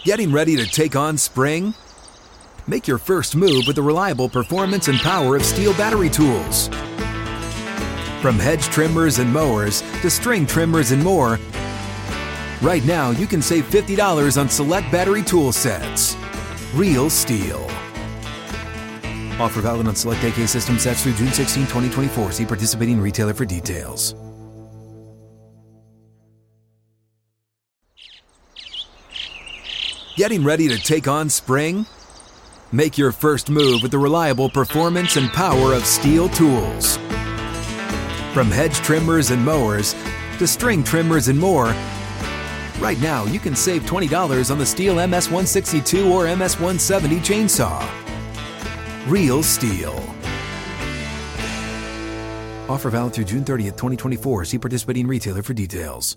Getting ready to take on spring? Make your first move with the reliable performance and power of Steel battery tools. From hedge trimmers and mowers to string trimmers and more, right now you can save $50 on select battery tool sets. Real Steel. Offer valid on select AK system sets through June 16, 2024. See participating retailer for details. Getting ready to take on spring? Make your first move with the reliable performance and power of Steel tools. From hedge trimmers and mowers to string trimmers and more, right now you can save $20 on the Steel MS-162 or MS-170 chainsaw. Real Steel. Offer valid through June 30th, 2024. See participating retailer for details.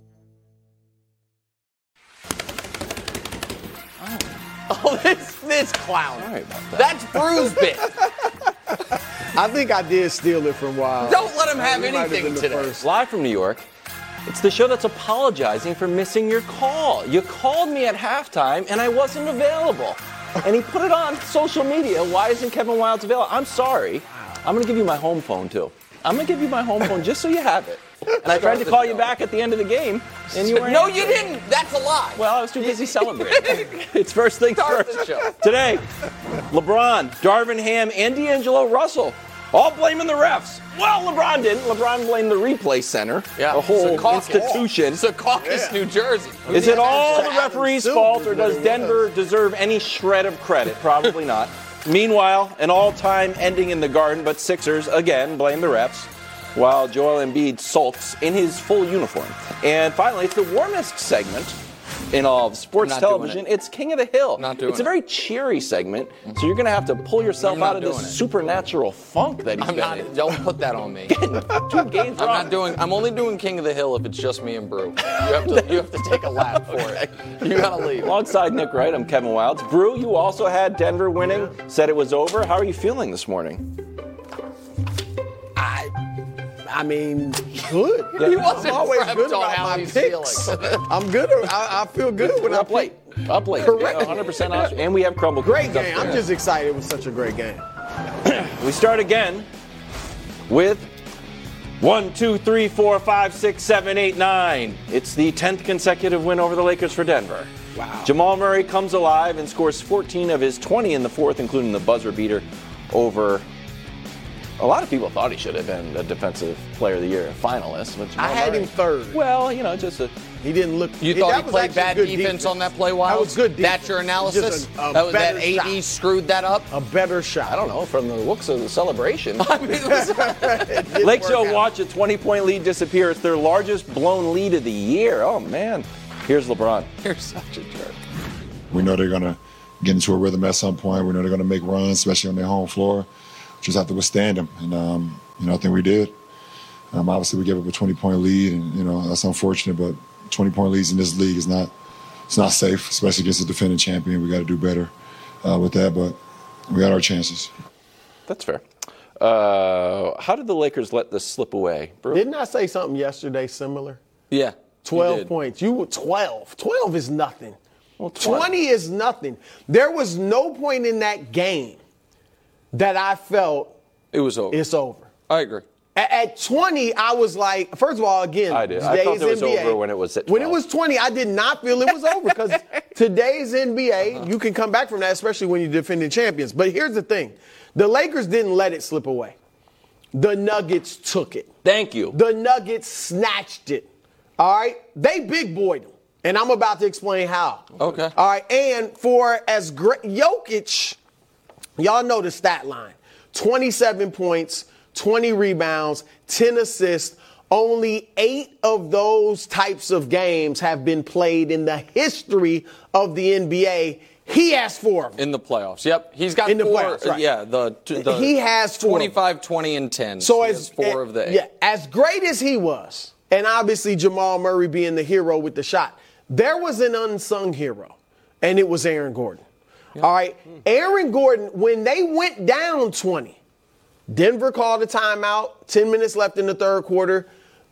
Oh, this clown. Sorry about that. That's Brew's bit. I think I did steal it from Wild. Don't let him have anything today. Live from New York, it's the show that's apologizing for missing your call. You called me at halftime, and I wasn't available. And he put it on social media. Why isn't Kevin Wildes available? I'm sorry. I'm going to give you my home phone, too. I'm going to give you my home phone just so you have it. And I tried to call you back at the end of the game, and you were No, you didn't. That's a lie. Well, I was too busy celebrating. It's first things first. Today, LeBron, Darvin Ham, and D'Angelo Russell all blaming the refs. Well, LeBron didn't. LeBron blamed the replay center, a whole institution. Secaucus, New Jersey. Is it all the referee's fault, or does Denver deserve any shred of credit? Probably not. Meanwhile, an all-time ending in the Garden, but Sixers, again, blame the refs, while Joel Embiid sulks in his full uniform. And finally, it's the warmest segment in all of sports television. It's King of the Hill. It's a very cheery segment, so you're going to have to pull yourself out of this supernatural funk that he's been in. Don't put that on me. 2 games I'm only doing King of the Hill if it's just me and Brew. You have to take a lap for it. You got to leave. Alongside Nick Wright, I'm Kevin Wildes. Brew, you also had Denver winning, said it was over. How are you feeling this morning? I mean, good. He wasn't I'm always prepped good on about how my he's picks. feeling. I'm good. I feel good when Up I late. Up late. Correct. 100% honest. And we have crumble. Great game. I'm just excited. It was such a great game. We start again with 1, 2, 3, 4, 5, 6, 7, 8, 9. It's the 10th consecutive win over the Lakers for Denver. Wow. Jamal Murray comes alive and scores 14 of his 20 in the fourth, including the buzzer beater over. A lot of people thought he should have been a Defensive Player of the Year finalist. But I had him third. Well, just he didn't look. You thought he played bad defense on that play, Wild? That was good defense. That's your analysis? That AD shot. screwed that up? A better shot. I don't know, from the looks of the celebration. I mean, Lakers will watch a 20-point lead disappear. It's their largest blown lead of the year. Oh, man. Here's LeBron. You're such a jerk. We know they're going to get into a rhythm at some point. We know they're going to make runs, especially on their home floor. Just have to withstand them. And, I think we did. Obviously, we gave up a 20-point lead, and, that's unfortunate, but 20-point leads in this league is not safe, especially against a defending champion. We got to do better with that, but we got our chances. That's fair. How did the Lakers let this slip away? Bro? Didn't I say something yesterday similar? Yeah. 12 points. You were 12. 12 is nothing. Well, 20 is nothing. There was no point in that game that I felt it was over. It's over. I agree. At 20, I was like, first of all, again, I did. I felt it was NBA, over when it was at 12. When it was 20, I did not feel it was over because today's NBA, you can come back from that, especially when you're defending champions. But here's the thing. The Lakers didn't let it slip away. The Nuggets took it. Thank you. The Nuggets snatched it. All right? They big boyed them. And I'm about to explain how. Okay. All right? And for as great, Jokic, y'all know the stat line. 27 points, 20 rebounds, 10 assists. Only 8 of those types of games have been played in the history of the NBA. He has 4 of them. In the playoffs. Yep. He's got in the 4. Playoffs, right. Yeah. He has 4. 25, 20, and 10. So he has 4 of the 8. Yeah, as great as he was, and obviously Jamal Murray being the hero with the shot, there was an unsung hero, and it was Aaron Gordon. Yep. All right? Aaron Gordon, when they went down 20, Denver called a timeout, 10 minutes left in the third quarter.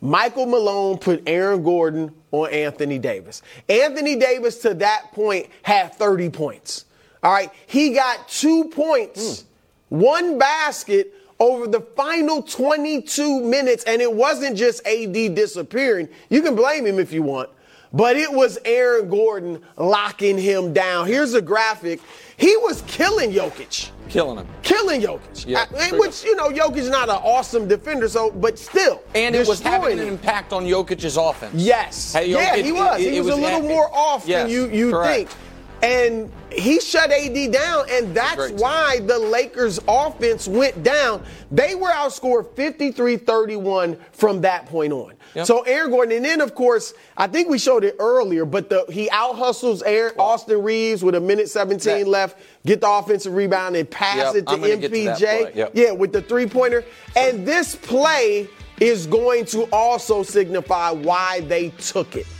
Michael Malone put Aaron Gordon on Anthony Davis. Anthony Davis to that point had 30 points. All right. He got 2 points, 1 basket over the final 22 minutes. And it wasn't just AD disappearing. You can blame him if you want, but it was Aaron Gordon locking him down. Here's a graphic. He was killing Jokic. Killing him. Killing Jokic. Yeah, which, Jokic is not an awesome defender, but still. And it was having destroying an him. impact on Jokic's offense. Yes. Hey, yeah, he was. He was a little more off yes, than you think. And he shut AD down, and that's why the Lakers' offense went down. They were outscored 53-31 from that point on. Yep. So Aaron Gordon, and then, of course, I think we showed it earlier, but he out-hustles Austin Reeves with 1:17 left, get the offensive rebound and pass it to MPJ. Yeah, with the three-pointer. And this play is going to also signify why they took it.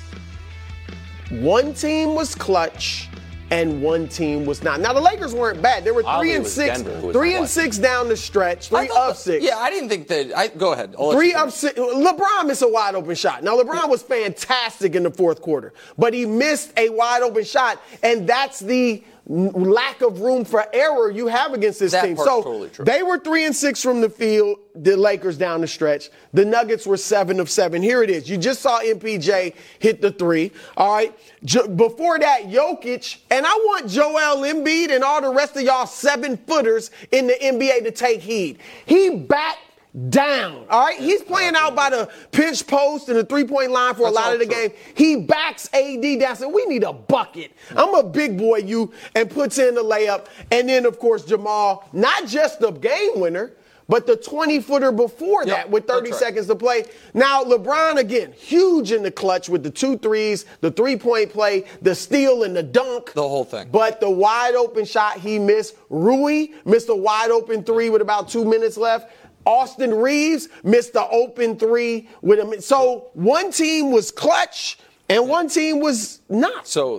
One team was clutch and one team was not. Now the Lakers weren't bad. They were 3-6, 3-6 down the stretch, 3 up 6. Yeah, I didn't think that. Go ahead. 3 up 6. LeBron missed a wide open shot. Now LeBron was fantastic in the fourth quarter, but he missed a wide open shot, and that's the lack of room for error you have against this team. So totally true. They were 3-6 from the field, the Lakers down the stretch. The Nuggets were 7 of 7. Here it is. You just saw MPJ hit the 3. All right. Before that, Jokic, and I want Joel Embiid and all the rest of y'all 7-footers in the NBA to take heed. He backed down. All right. He's playing out by the pinch post and the 3-point line for a lot of the game. He backs AD down. Said, we need a bucket. I'm a big boy, and puts in the layup. And then, of course, Jamal, not just the game winner, but the 20-footer before that with 30 seconds to play. Now, LeBron, again, huge in the clutch with the 2 threes, the 3-point play, the steal and the dunk. The whole thing. But the wide open shot he missed. Rui missed a wide open 3 with about 2 minutes left. Austin Reeves missed the open 3 with him. So one team was clutch and one team was not. So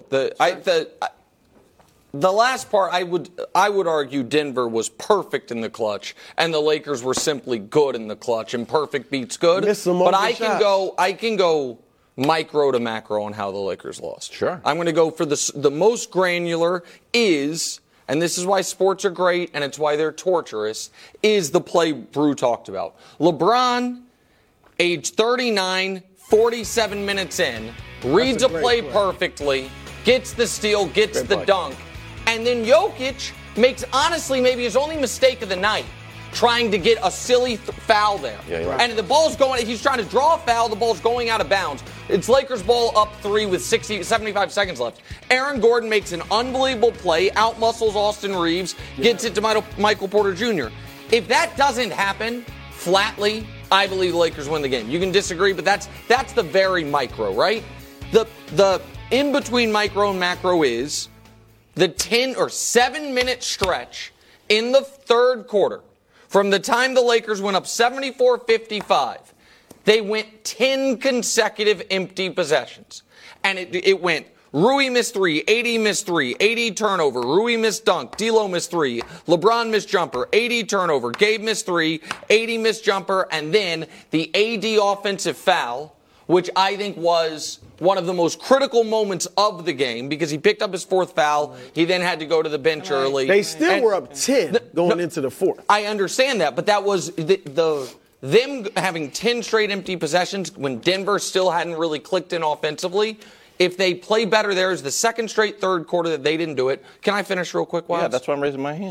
the last part, I would argue Denver was perfect in the clutch, and the Lakers were simply good in the clutch, and perfect beats good. But I can go micro to macro on how the Lakers lost. Sure. I'm going to go for the most granular is, and this is why sports are great and it's why they're torturous, is the play Brew talked about. LeBron, age 39, 47 minutes in, reads a play perfectly, gets the steal, gets the dunk. And then Jokic makes, honestly, maybe his only mistake of the night, trying to get a silly foul there. Yeah, and the ball's going, he's trying to draw a foul, the ball's going out of bounds. It's Lakers ball up 3 with 75 seconds left. Aaron Gordon makes an unbelievable play, outmuscles Austin Reeves, gets it to Michael Porter Jr. If that doesn't happen, flatly, I believe the Lakers win the game. You can disagree, but that's the very micro, right? The in-between micro and macro is the 10 or 7-minute stretch in the third quarter. From the time the Lakers went up 74-55, they went 10 consecutive empty possessions. And it went Rui missed 3, AD missed 3, AD turnover, Rui missed dunk, D'Lo missed 3, LeBron missed jumper, AD turnover, Gabe missed 3, AD missed jumper, and then the AD offensive foul, which I think was one of the most critical moments of the game because he picked up his 4th foul. He then had to go to the bench early. They still were up 10 going into the 4th. I understand that, but that was them having 10 straight empty possessions when Denver still hadn't really clicked in offensively. If they play better, there's the second straight third quarter that they didn't do it. Can I finish real quick, Wiles? Yeah, that's why I'm raising my hand.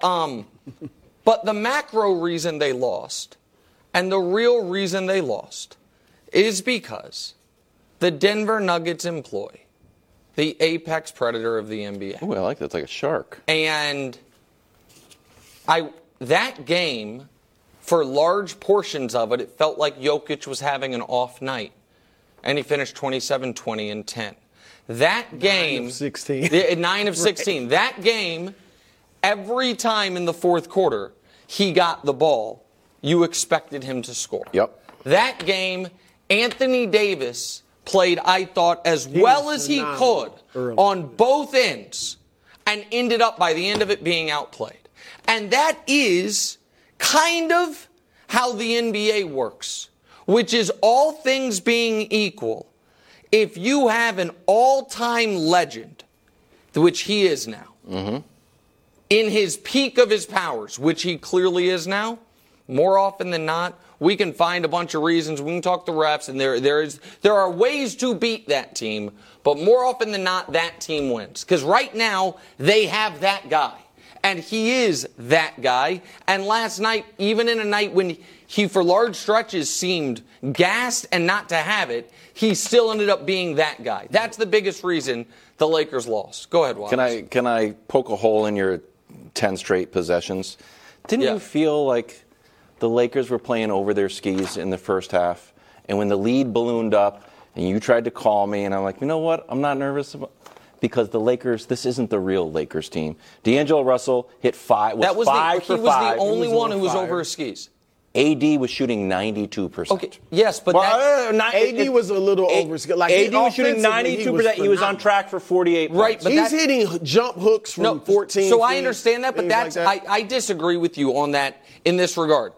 But the macro reason they lost and the real reason they lost is because the Denver Nuggets employ the apex predator of the NBA. Ooh, I like that. It's like a shark. And that game, for large portions of it, it felt like Jokic was having an off night. And he finished 27, 20, and 10. That game... 9 of 16. 9 of 16. Right. That game, every time in the fourth quarter he got the ball, you expected him to score. Yep. That game, Anthony Davis played, I thought, as well as he could on both ends and ended up, by the end of it, being outplayed. And that is kind of how the NBA works. which is all things being equal, if you have an all-time legend, which he is now, in his peak of his powers, which he clearly is now, more often than not, we can find a bunch of reasons. We can talk to refs, and there are ways to beat that team, but more often than not, that team wins. Because right now, they have that guy, and he is that guy. And last night, even in a night when he, for large stretches, seemed gassed and not to have it, he still ended up being that guy. That's the biggest reason the Lakers lost. Go ahead, Wallace. Can I poke a hole in your 10 straight possessions? Didn't you feel like the Lakers were playing over their skis in the first half, and when the lead ballooned up and you tried to call me, and I'm like, you know what? I'm not nervous about, because the Lakers, this isn't the real Lakers team. D'Angelo Russell hit five. He was the only one who was over his skis. AD was shooting 92%. Okay, yes, but AD was a little over. Like AD was shooting 92%. He was on track for 48 points. Right, but he's hitting jump hooks from 14 So feet, I understand that, but I disagree with you on that in this regard.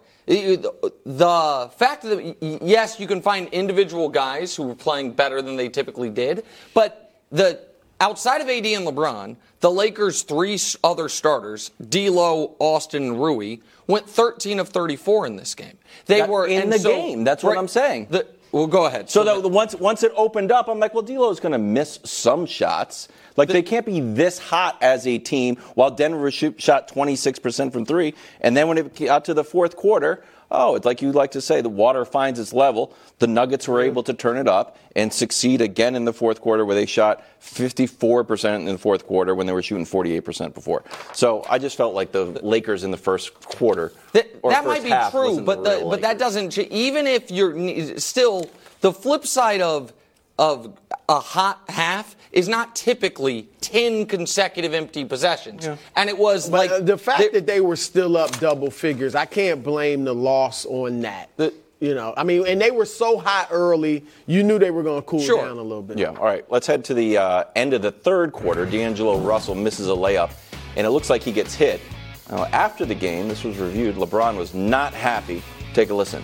The fact that, yes, you can find individual guys who were playing better than they typically did, but outside of AD and LeBron, the Lakers' three other starters, D'Lo, Austin, and Rui, went 13 of 34 in this game. They were in the game. That's what I'm saying. Well, go ahead. So once it opened up, I'm like, well, D'Lo's going to miss some shots. Like, they can't be this hot as a team while Denver shot 26% from three. And then when it got to the fourth quarter, it's like you like to say, the water finds its level. The Nuggets were able to turn it up and succeed again in the fourth quarter, where they shot 54% in the fourth quarter when they were shooting 48% before. So I just felt like the Lakers in the first quarter. That might be true, but that doesn't. Even if you're still, the flip side of a hot half is not typically 10 consecutive empty possessions. Yeah. And it was the fact that they were still up double figures, I can't blame the loss on that. And they were so hot early, you knew they were going to cool down a little bit. Yeah, all right. Let's head to the end of the third quarter. D'Angelo Russell misses a layup, and it looks like he gets hit. Now, after the game, this was reviewed, LeBron was not happy. Take a listen.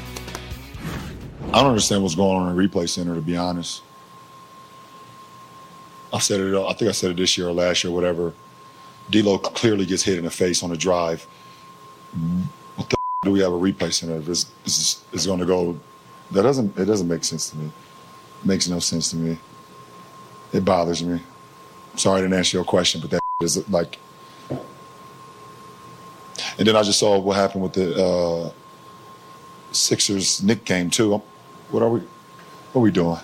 I don't understand what's going on in the replay center, to be honest. I think I said it this year or last year, whatever. D'Lo clearly gets hit in the face on a drive. What the do we have a replay center? This is going to go. It doesn't make sense to me. It makes no sense to me. It bothers me. Sorry I didn't answer your question, but that is like. And then I just saw what happened with the Sixers Knicks game too. What are we doing?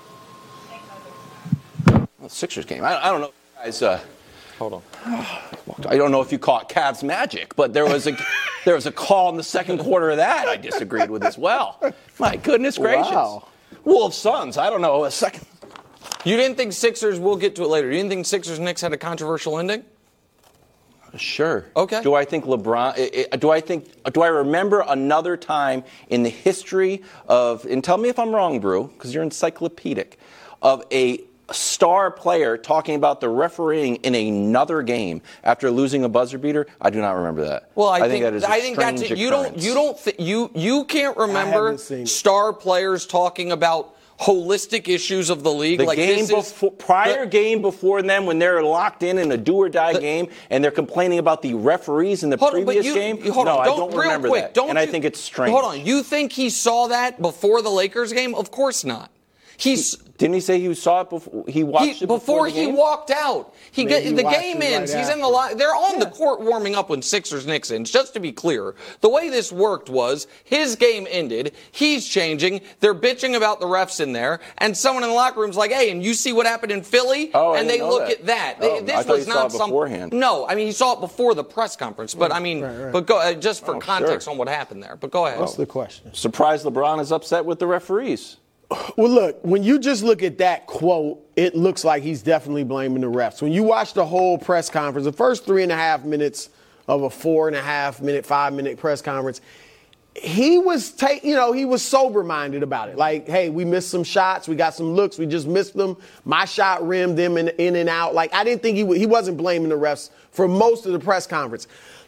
Sixers game. I don't know, guys. Hold on. I don't know if you caught Cavs magic, but there was a call in the second quarter of that I disagreed with as well. My goodness gracious. Wow. Wolves Suns. I don't know. A second. You didn't think Sixers? We'll get to it later. You didn't think Sixers Knicks had a controversial ending? Sure. Okay. Do I think LeBron? Do I remember another time in the history of? And tell me if I'm wrong, Brew, because you're encyclopedic. Of a star player talking about the refereeing in another game after losing a buzzer beater? I do not remember that. Well, I think that is I think that's it. You can't remember star players talking about holistic issues of the league. The game game before them, when they're locked in a do-or-die game, and they're complaining about the referees in the previous game. I don't remember that. And I think it's strange. Hold on. You think he saw that before the Lakers game? Of course not. Didn't he say he saw it before he watched it before the game? He walked out? The game ends. He's in the they're on the court warming up when Sixers Knicks ends. Just to be clear, the way this worked was his game ended. He's changing. They're bitching about the refs in there, and someone in the locker room's like, "Hey, and you see what happened in Philly?" And they look at that. This was not something beforehand. No, I mean he saw it before the press conference, but I mean, but go just for context on what happened there. But go ahead. What's the question? Surprised LeBron is upset with the referees. Well, look, when you just look at that quote, it looks like he's definitely blaming the refs. When you watch the whole press conference, the first 3.5 minutes of a 4.5 minute, 5 minute press conference, he was he was sober-minded about it. Like, hey, we missed some shots. We got some looks. We just missed them. My shot rimmed them in and out. Like, I didn't think he wasn't blaming the refs for most of the press conference.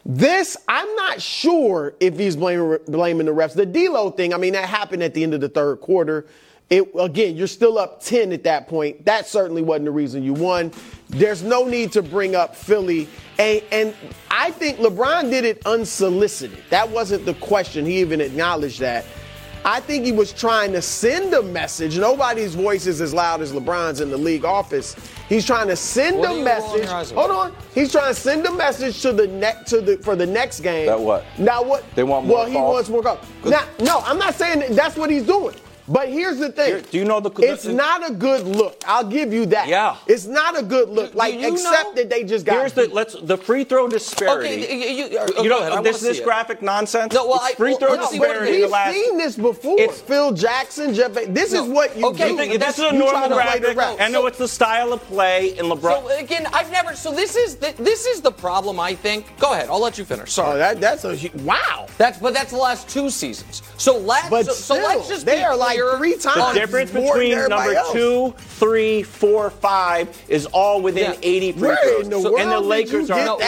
This, I'm not sure if he's blaming the refs. The D'Lo thing, I mean, that happened at the end of the third quarter. Again, you're still up 10 at that point. That certainly wasn't the reason you won. There's no need to bring up Philly. And I think LeBron did it unsolicited. That wasn't the question. He even acknowledged that. I think he was trying to send a message. Nobody's voice is as loud as LeBron's in the league office. He's trying to send a message. Hold on. He's trying to send a message to for the next game. That what? Now what? They want more calls? He wants more calls. Now, no, I'm not saying that's what he's doing. But here's the thing. Do you know it's not a good look. I'll give you that. Yeah. It's not a good look. Except that they just got the free throw disparity. Okay, this graphic nonsense. No, well, free throw disparity. We've seen this before. Phil Jackson, Jeff. This is what you do. This is a normal graphic. I know it's the style of play in LeBron. So again, So this is the problem. I think. Go ahead. I'll let you finish. Sorry. Oh, that's wow. That's the last 2 seasons. So let's just they be are like 3 times. The difference between number 2, 3, 4, 5 is all within 80 free throws. And the Lakers are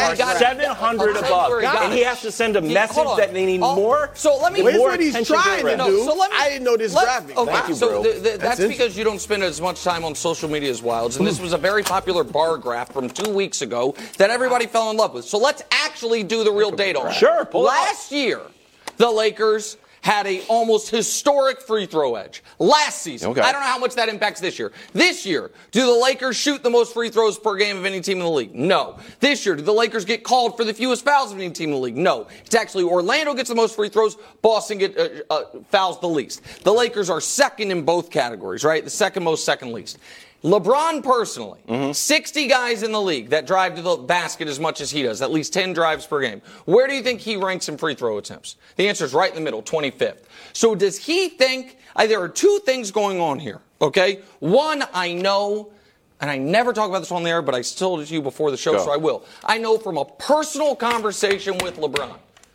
700 above. And he has to send a message that they need more. So let me. Here's what he's trying to do. I didn't know this graphic. Okay, Thank you, so bro. that's because you don't spend as much time on social media as Wilds. And this was a very popular bar graph from 2 weeks ago that everybody fell in love with. So let's actually do the real data on it. Sure. Last year, the Lakers had a almost historic free throw edge last season. Okay. I don't know how much that impacts this year. This year, do the Lakers shoot the most free throws per game of any team in the league? No. This year, do the Lakers get called for the fewest fouls of any team in the league? No. It's actually Orlando gets the most free throws, Boston fouls the least. The Lakers are second in both categories, right? The second most, second least. LeBron personally, 60 guys in the league that drive to the basket as much as he does, at least 10 drives per game. Where do you think he ranks in free throw attempts? The answer is right in the middle, 25th. So does he think, there are 2 things going on here, okay? One, I know, and I never talk about this on the air, but I told it to you before the show, so I will. I know from a personal conversation with LeBron,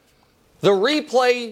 the replay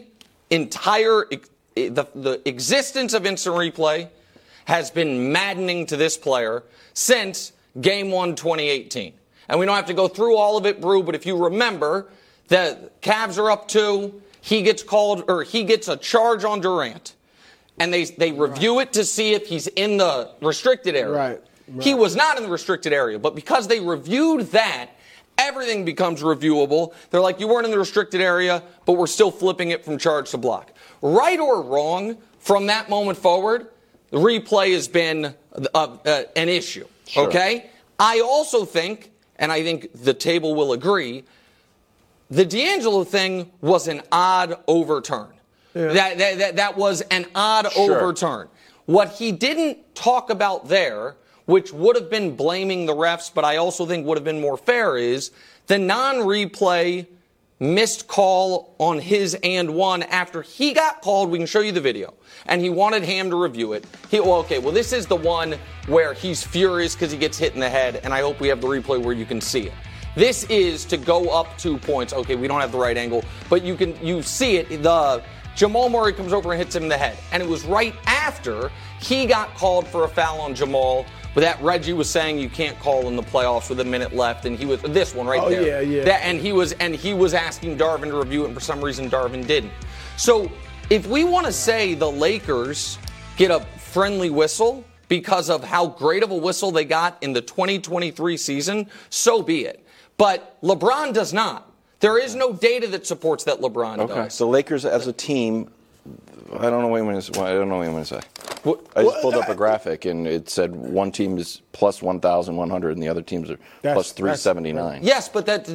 the existence of instant replay has been maddening to this player since Game 1, 2018. And we don't have to go through all of it, Brew, but if you remember, the Cavs are up 2, he gets a charge on Durant, and they review it to see if he's in the restricted area. Right. He was not in the restricted area, but because they reviewed that, everything becomes reviewable. They're like, you weren't in the restricted area, but we're still flipping it from charge to block. Right or wrong, from that moment forward, the replay has been an issue, okay? I also think, and I think the table will agree, the D'Angelo thing was an odd overturn. Yeah. That was an odd overturn. What he didn't talk about there, which would have been blaming the refs, but I also think would have been more fair, is the non-replay missed call on his and one after he got called. We can show you the video. And he wanted Ham to review it. This is the one where he's furious because he gets hit in the head, and I hope we have the replay where you can see it. This is to go up 2 points. Okay, we don't have the right angle, but you see it. Jamal Murray comes over and hits him in the head. And it was right after he got called for a foul on Jamal, but that Reggie was saying you can't call in the playoffs with a minute left, and he was this one right there. Yeah. And he was asking Darvin to review it, and for some reason Darvin didn't. So if we want to say the Lakers get a friendly whistle because of how great of a whistle they got in the 2023 season, so be it. But LeBron does not. There is no data that supports that LeBron does. Okay, so Lakers as a team, I don't know what I'm going to say. I just pulled up a graphic, and it said one team is plus 1,100, and the other teams are plus 379. Yes, but let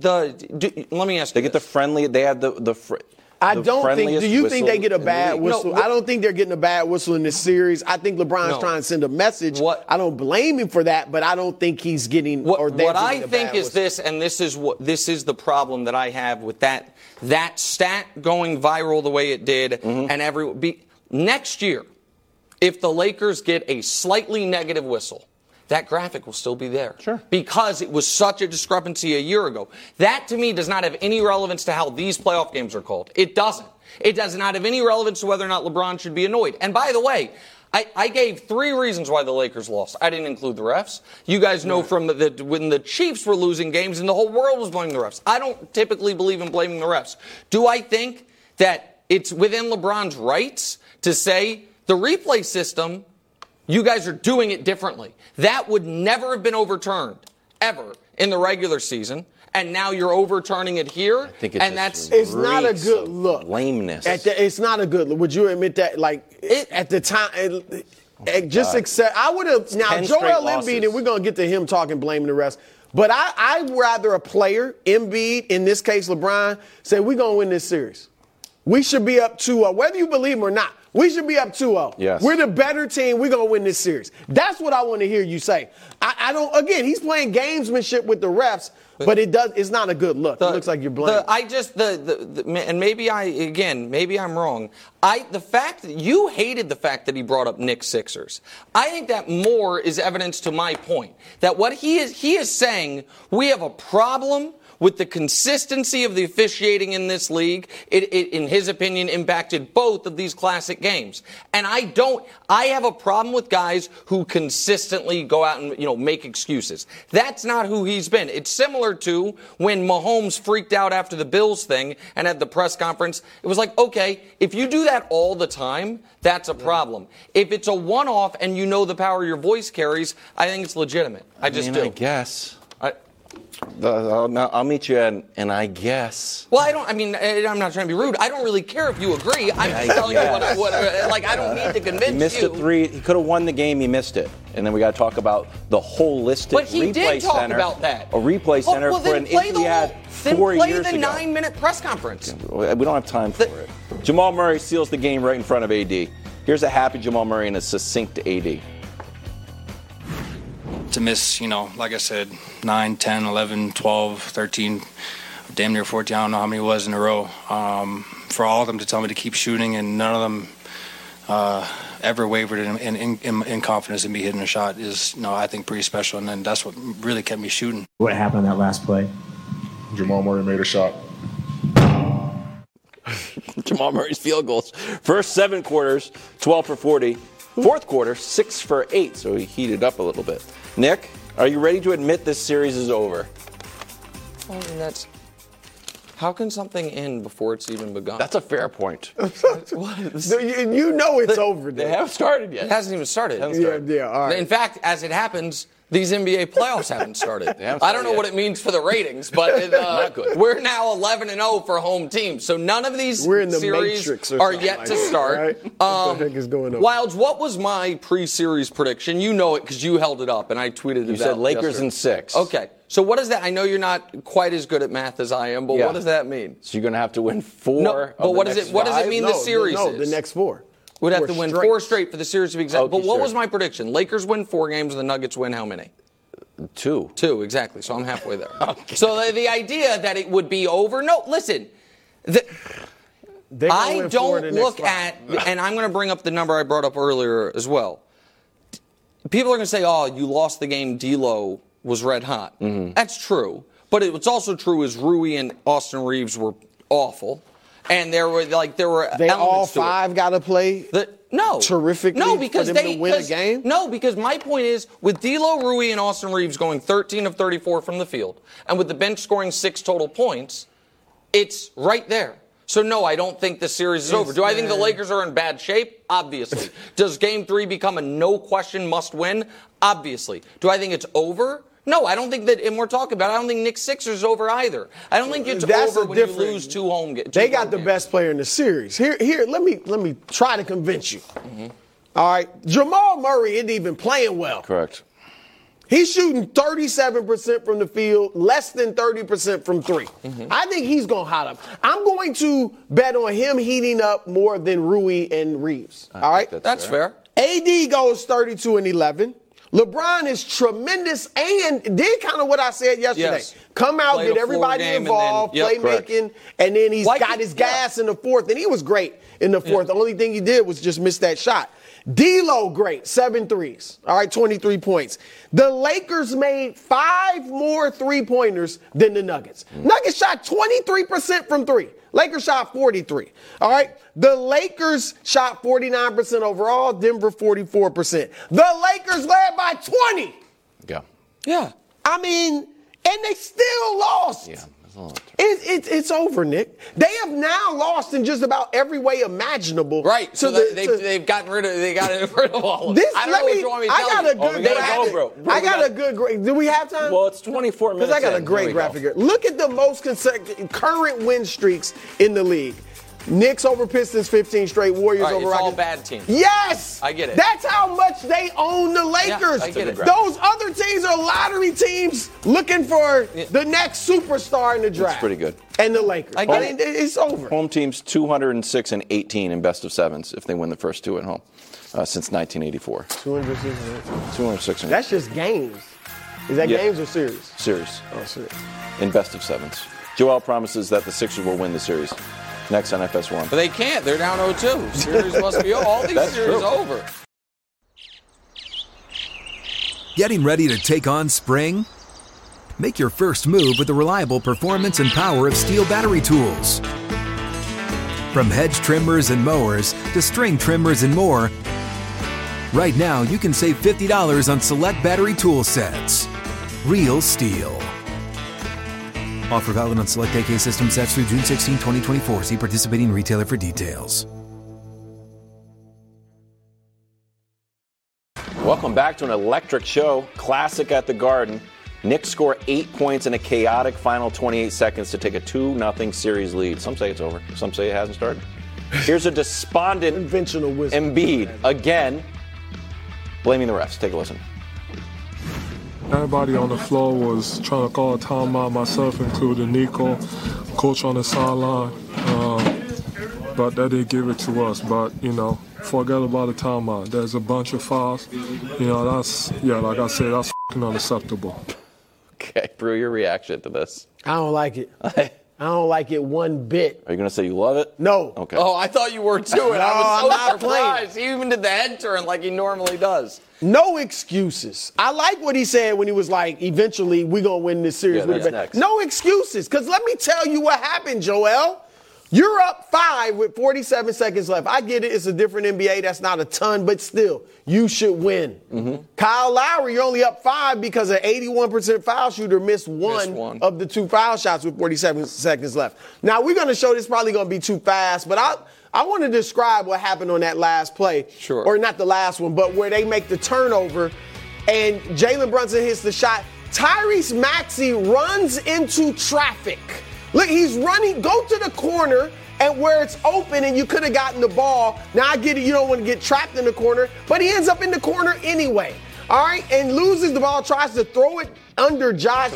me ask you. They get the friendly. They have I don't think. Do you think they get a bad whistle? I don't think they're getting a bad whistle in this series. I think LeBron's trying to send a message. I don't blame him for that, but I don't think he's getting. What I think is this, and this is the problem that I have with that stat going viral the way it did, and next year, if the Lakers get a slightly negative whistle, that graphic will still be there. Sure. Because it was such a discrepancy a year ago. That, to me, does not have any relevance to how these playoff games are called. It doesn't. It does not have any relevance to whether or not LeBron should be annoyed. And by the way, I gave 3 reasons why the Lakers lost. I didn't include the refs. You guys know from when the Chiefs were losing games and the whole world was blaming the refs. I don't typically believe in blaming the refs. Do I think that it's within LeBron's rights to say the replay system, you guys are doing it differently? That would never have been overturned, ever, in the regular season. And now you're overturning it here, I think it's not a good look. Lameness. It's not a good look. Would you admit that? At the time, just accept. I would have now Joel Embiid, and we're gonna get to him talking, blaming the rest. But I'd rather a player, Embiid, in this case LeBron, say we're gonna win this series. We should be up 2-0, whether you believe him or not. We should be up 2-0. Yes. We're the better team. We're going to win this series. That's what I want to hear you say. I don't, again, he's playing gamesmanship with the refs, but it's not a good look. It looks like you're blaming. And maybe I'm wrong. The fact that you hated the fact that he brought up Knicks Sixers. I think that more is evidence to my point. That what he is saying, we have a problem with the consistency of the officiating in this league. It, in his opinion, impacted both of these classic games. And I have a problem with guys who consistently go out and, make excuses. That's not who he's been. It's similar to when Mahomes freaked out after the Bills thing and at the press conference. It was like, okay, if you do that all the time, that's a problem. If it's a one-off and you know the power your voice carries, I think it's legitimate. I do. I guess. I'll meet you and I guess. Well, I'm not trying to be rude. I don't really care if you agree. I'm just telling you what I don't need to convince you. He missed a 3. He could have won the game. He missed it. And then we got to talk about the holistic but he replay did talk center. About that. A replay center for an issue we had 4 years ago. Then play the 9-minute press conference. We don't have time for it. Jamal Murray seals the game right in front of AD. Here's a happy Jamal Murray and a succinct AD. To miss, like I said, 9, 10, 11, 12, 13, damn near 14, I don't know how many it was in a row. For all of them to tell me to keep shooting and none of them ever wavered in confidence in me hitting a shot is, I think pretty special. And then that's what really kept me shooting. What happened on that last play? Jamal Murray made a shot. Jamal Murray's field goals. First 7 quarters, 12 for 40. Fourth quarter, 6 for 8, so he heated up a little bit. Nick, are you ready to admit this series is over? How can something end before it's even begun? That's a fair point. It's over. They haven't started yet. It hasn't even started. Yeah, all right. In fact, as it happens, these NBA playoffs haven't started. I don't know what it means for the ratings, but not good. We're now 11-0 for home teams. So none of these series are yet to start. Right? What the heck is going on? Wilds, what was my pre-series prediction? You know it because you held it up and I tweeted it out. You said Lakers in 6. Okay. So what does that? I know you're not quite as good at math as I am, but what does that mean? So you're going to have to win 4. No, but what does it mean? The series the next 4. We'd have to win 4 straight for the series to be exact. But what was my prediction? Lakers win 4 games and the Nuggets win how many? 2. 2, exactly. So I'm halfway there. Okay. So the idea that it would be over, no, listen. I don't look at, and I'm going to bring up the number I brought up earlier as well. People are going to say, oh, you lost the game, D'Lo was red hot. Mm-hmm. That's true. But what's also true is Rui and Austin Reeves were awful. And there were they all 5 got to play terrifically because for them to win a game? No, because my point is, with D'Lo, Rui, and Austin Reeves going 13 of 34 from the field, and with the bench scoring 6 total points, it's right there. So, no, I don't think the series is over. Do I think the Lakers are in bad shape? Obviously. Does Game 3 become a no-question must-win? Obviously. Do I think it's over? No, I don't think that, and we're talking about, I don't think Knicks Sixers is over either. I don't think it's over when you lose 2 home games. They got the best player in the series. Here, let me try to convince you. Mm-hmm. All right, Jamal Murray isn't even playing well. Correct. He's shooting 37% from the field, less than 30% from 3. Mm-hmm. I think he's going to hot up. I'm going to bet on him heating up more than Rui and Reeves. All right? That's fair. AD goes 32 and 11. LeBron is tremendous and did kind of what I said yesterday. Yes. Come out, get everybody involved, playmaking, and then he's got his gas in the fourth, and he was great in the fourth. The only thing he did was just miss that shot. D'Lo, great, 7 threes. All right, 23 points. The Lakers made 5 more three-pointers than the Nuggets. Nuggets shot 23% from 3. Lakers shot 43. All right, the Lakers shot 49% overall, Denver 44%. The Lakers led by 20. Yeah. I mean, and they still lost. Yeah. It's over, Nick. They have now lost in just about every way imaginable. Right. So they've gotten rid of all of it. I don't know what you want me to tell you. I got a good. Do we have time? Well, it's 24 minutes. Because I got a great graphic here. Look at the most current win streaks in the league. Knicks over Pistons 15 straight, Warriors over Rockets. It's all bad teams. Yes! I get it. That's how much they own the Lakers. Yeah, I get it. Those other teams are lottery teams looking for the next superstar in the draft. That's pretty good. And the Lakers. I mean, it's over. Home teams 206 and 18 in best of sevens if they win the first 2 at home since 1984. 206 and That's just games. Is that games or series? Series. Oh, series. In best of sevens. Joel promises that the Sixers will win the series. Next on FS1. But they can't. They're down 0-2. Series must be over. All these series over. Getting ready to take on spring? Make your first move with the reliable performance and power of Steel battery tools. From hedge trimmers and mowers to string trimmers and more, right now you can save $50 on select battery tool sets. Real Steel. Offer valid on select AK system sets through June 16, 2024. See participating retailer for details. Welcome back to an electric show, Classic at the Garden. Knicks score 8 points in a chaotic final 28 seconds to take a 2-0 series lead. Some say it's over. Some say it hasn't started. Here's a despondent Embiid, again, blaming the refs. Take a listen. Everybody on the floor was trying to call a timeout, myself included, Nico, coach on the sideline. But they didn't give it to us. But, forget about the timeout. There's a bunch of fouls. Like I said, that's unacceptable. Okay, Brew, your reaction to this? I don't like it. I don't like it one bit. Are you going to say you love it? No. Okay. Oh, I thought you were too, and I was so surprised. Playing. He even did the head turn like he normally does. No excuses. I like what he said when he was like, eventually we're going to win this series. Yeah, that's next. No excuses, because let me tell you what happened, Joel. You're up 5 with 47 seconds left. I get it. It's a different NBA. That's not a ton, but still, you should win. Mm-hmm. Kyle Lowry, you're only up 5 because an 81% foul shooter missed one of the 2 foul shots with 47 seconds left. Now, we're going to show this probably going to be too fast, but I want to describe what happened on that last play. Sure. Or not the last one, but where they make the turnover and Jalen Brunson hits the shot. Tyrese Maxey runs into traffic. Look, he's running, go to the corner and where it's open and you could have gotten the ball. Now, I get it, you don't want to get trapped in the corner, but he ends up in the corner anyway. All right, and loses the ball, tries to throw it under Josh,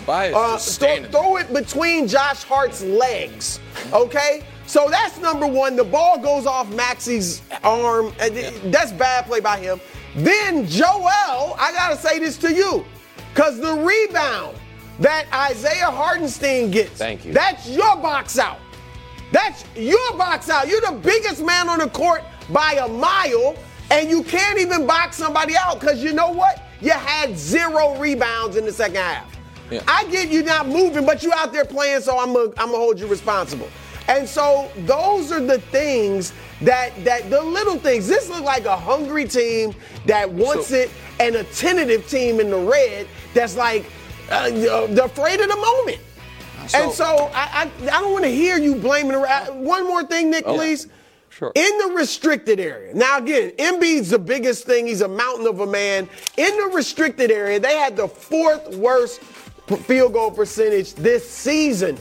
throw it between Josh Hart's legs, okay? So that's number one. The ball goes off Maxey's arm. That's bad play by him. Then Joel, I got to say this to you, because the rebound that Isaiah Hartenstein gets. Thank you. That's your box out. That's your box out. You're the biggest man on the court by a mile, and you can't even box somebody out because you know what? You had 0 rebounds in the second half. Yeah. I get you not moving, but you out there playing, so I'm gonna hold you responsible. And so those are the things that the little things. This looks like a hungry team that wants it, and a tentative team in the red that's like, they're afraid of the moment. And so I don't want to hear you blaming the ref. One more thing, Nick, please. Sure. In the restricted area. Now, again, Embiid's the biggest thing. He's a mountain of a man. In the restricted area, they had the 4th worst field goal percentage this season,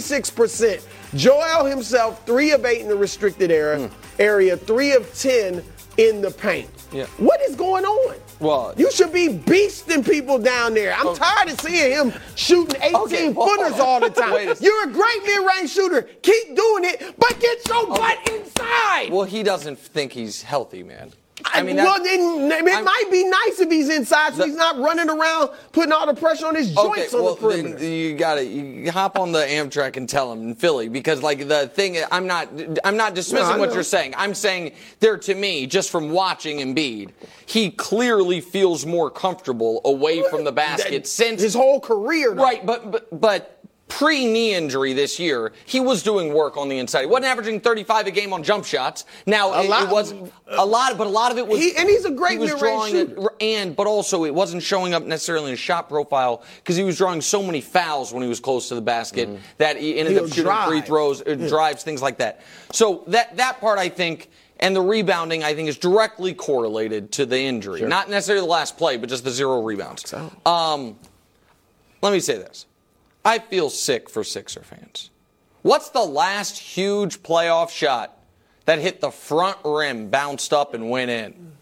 36%. Joel himself, 3 of 8 in the restricted area, 3 of 10 in the paint. Yeah. What is going on? Well, you should be beasting people down there. I'm tired of seeing him shooting 18-footers all the time. You're a great mid-range shooter. Keep doing it, but get your butt inside. Well, he doesn't think he's healthy, man. It might be nice if he's inside, so he's not running around putting all the pressure on his joints on the perimeter. Then you hop on the Amtrak and tell him in Philly, because like the thing, I'm not dismissing what you're saying. I'm saying to me, just from watching Embiid, he clearly feels more comfortable away from the basket since his whole career. Though. Right, but pre-knee injury this year, he was doing work on the inside. He wasn't averaging 35 a game on jump shots. Now, it was a lot, but a lot of it was... and he's a great mid-range shooter. But also, it wasn't showing up necessarily in his shot profile because he was drawing so many fouls when he was close to the basket that he ended up shooting free throws, drives, things like that. So that part, I think... And the rebounding, I think, is directly correlated to the injury. Sure. Not necessarily the last play, but just the 0 rebounds. Let me say this. I feel sick for Sixer fans. What's the last huge playoff shot that hit the front rim, bounced up, and went in?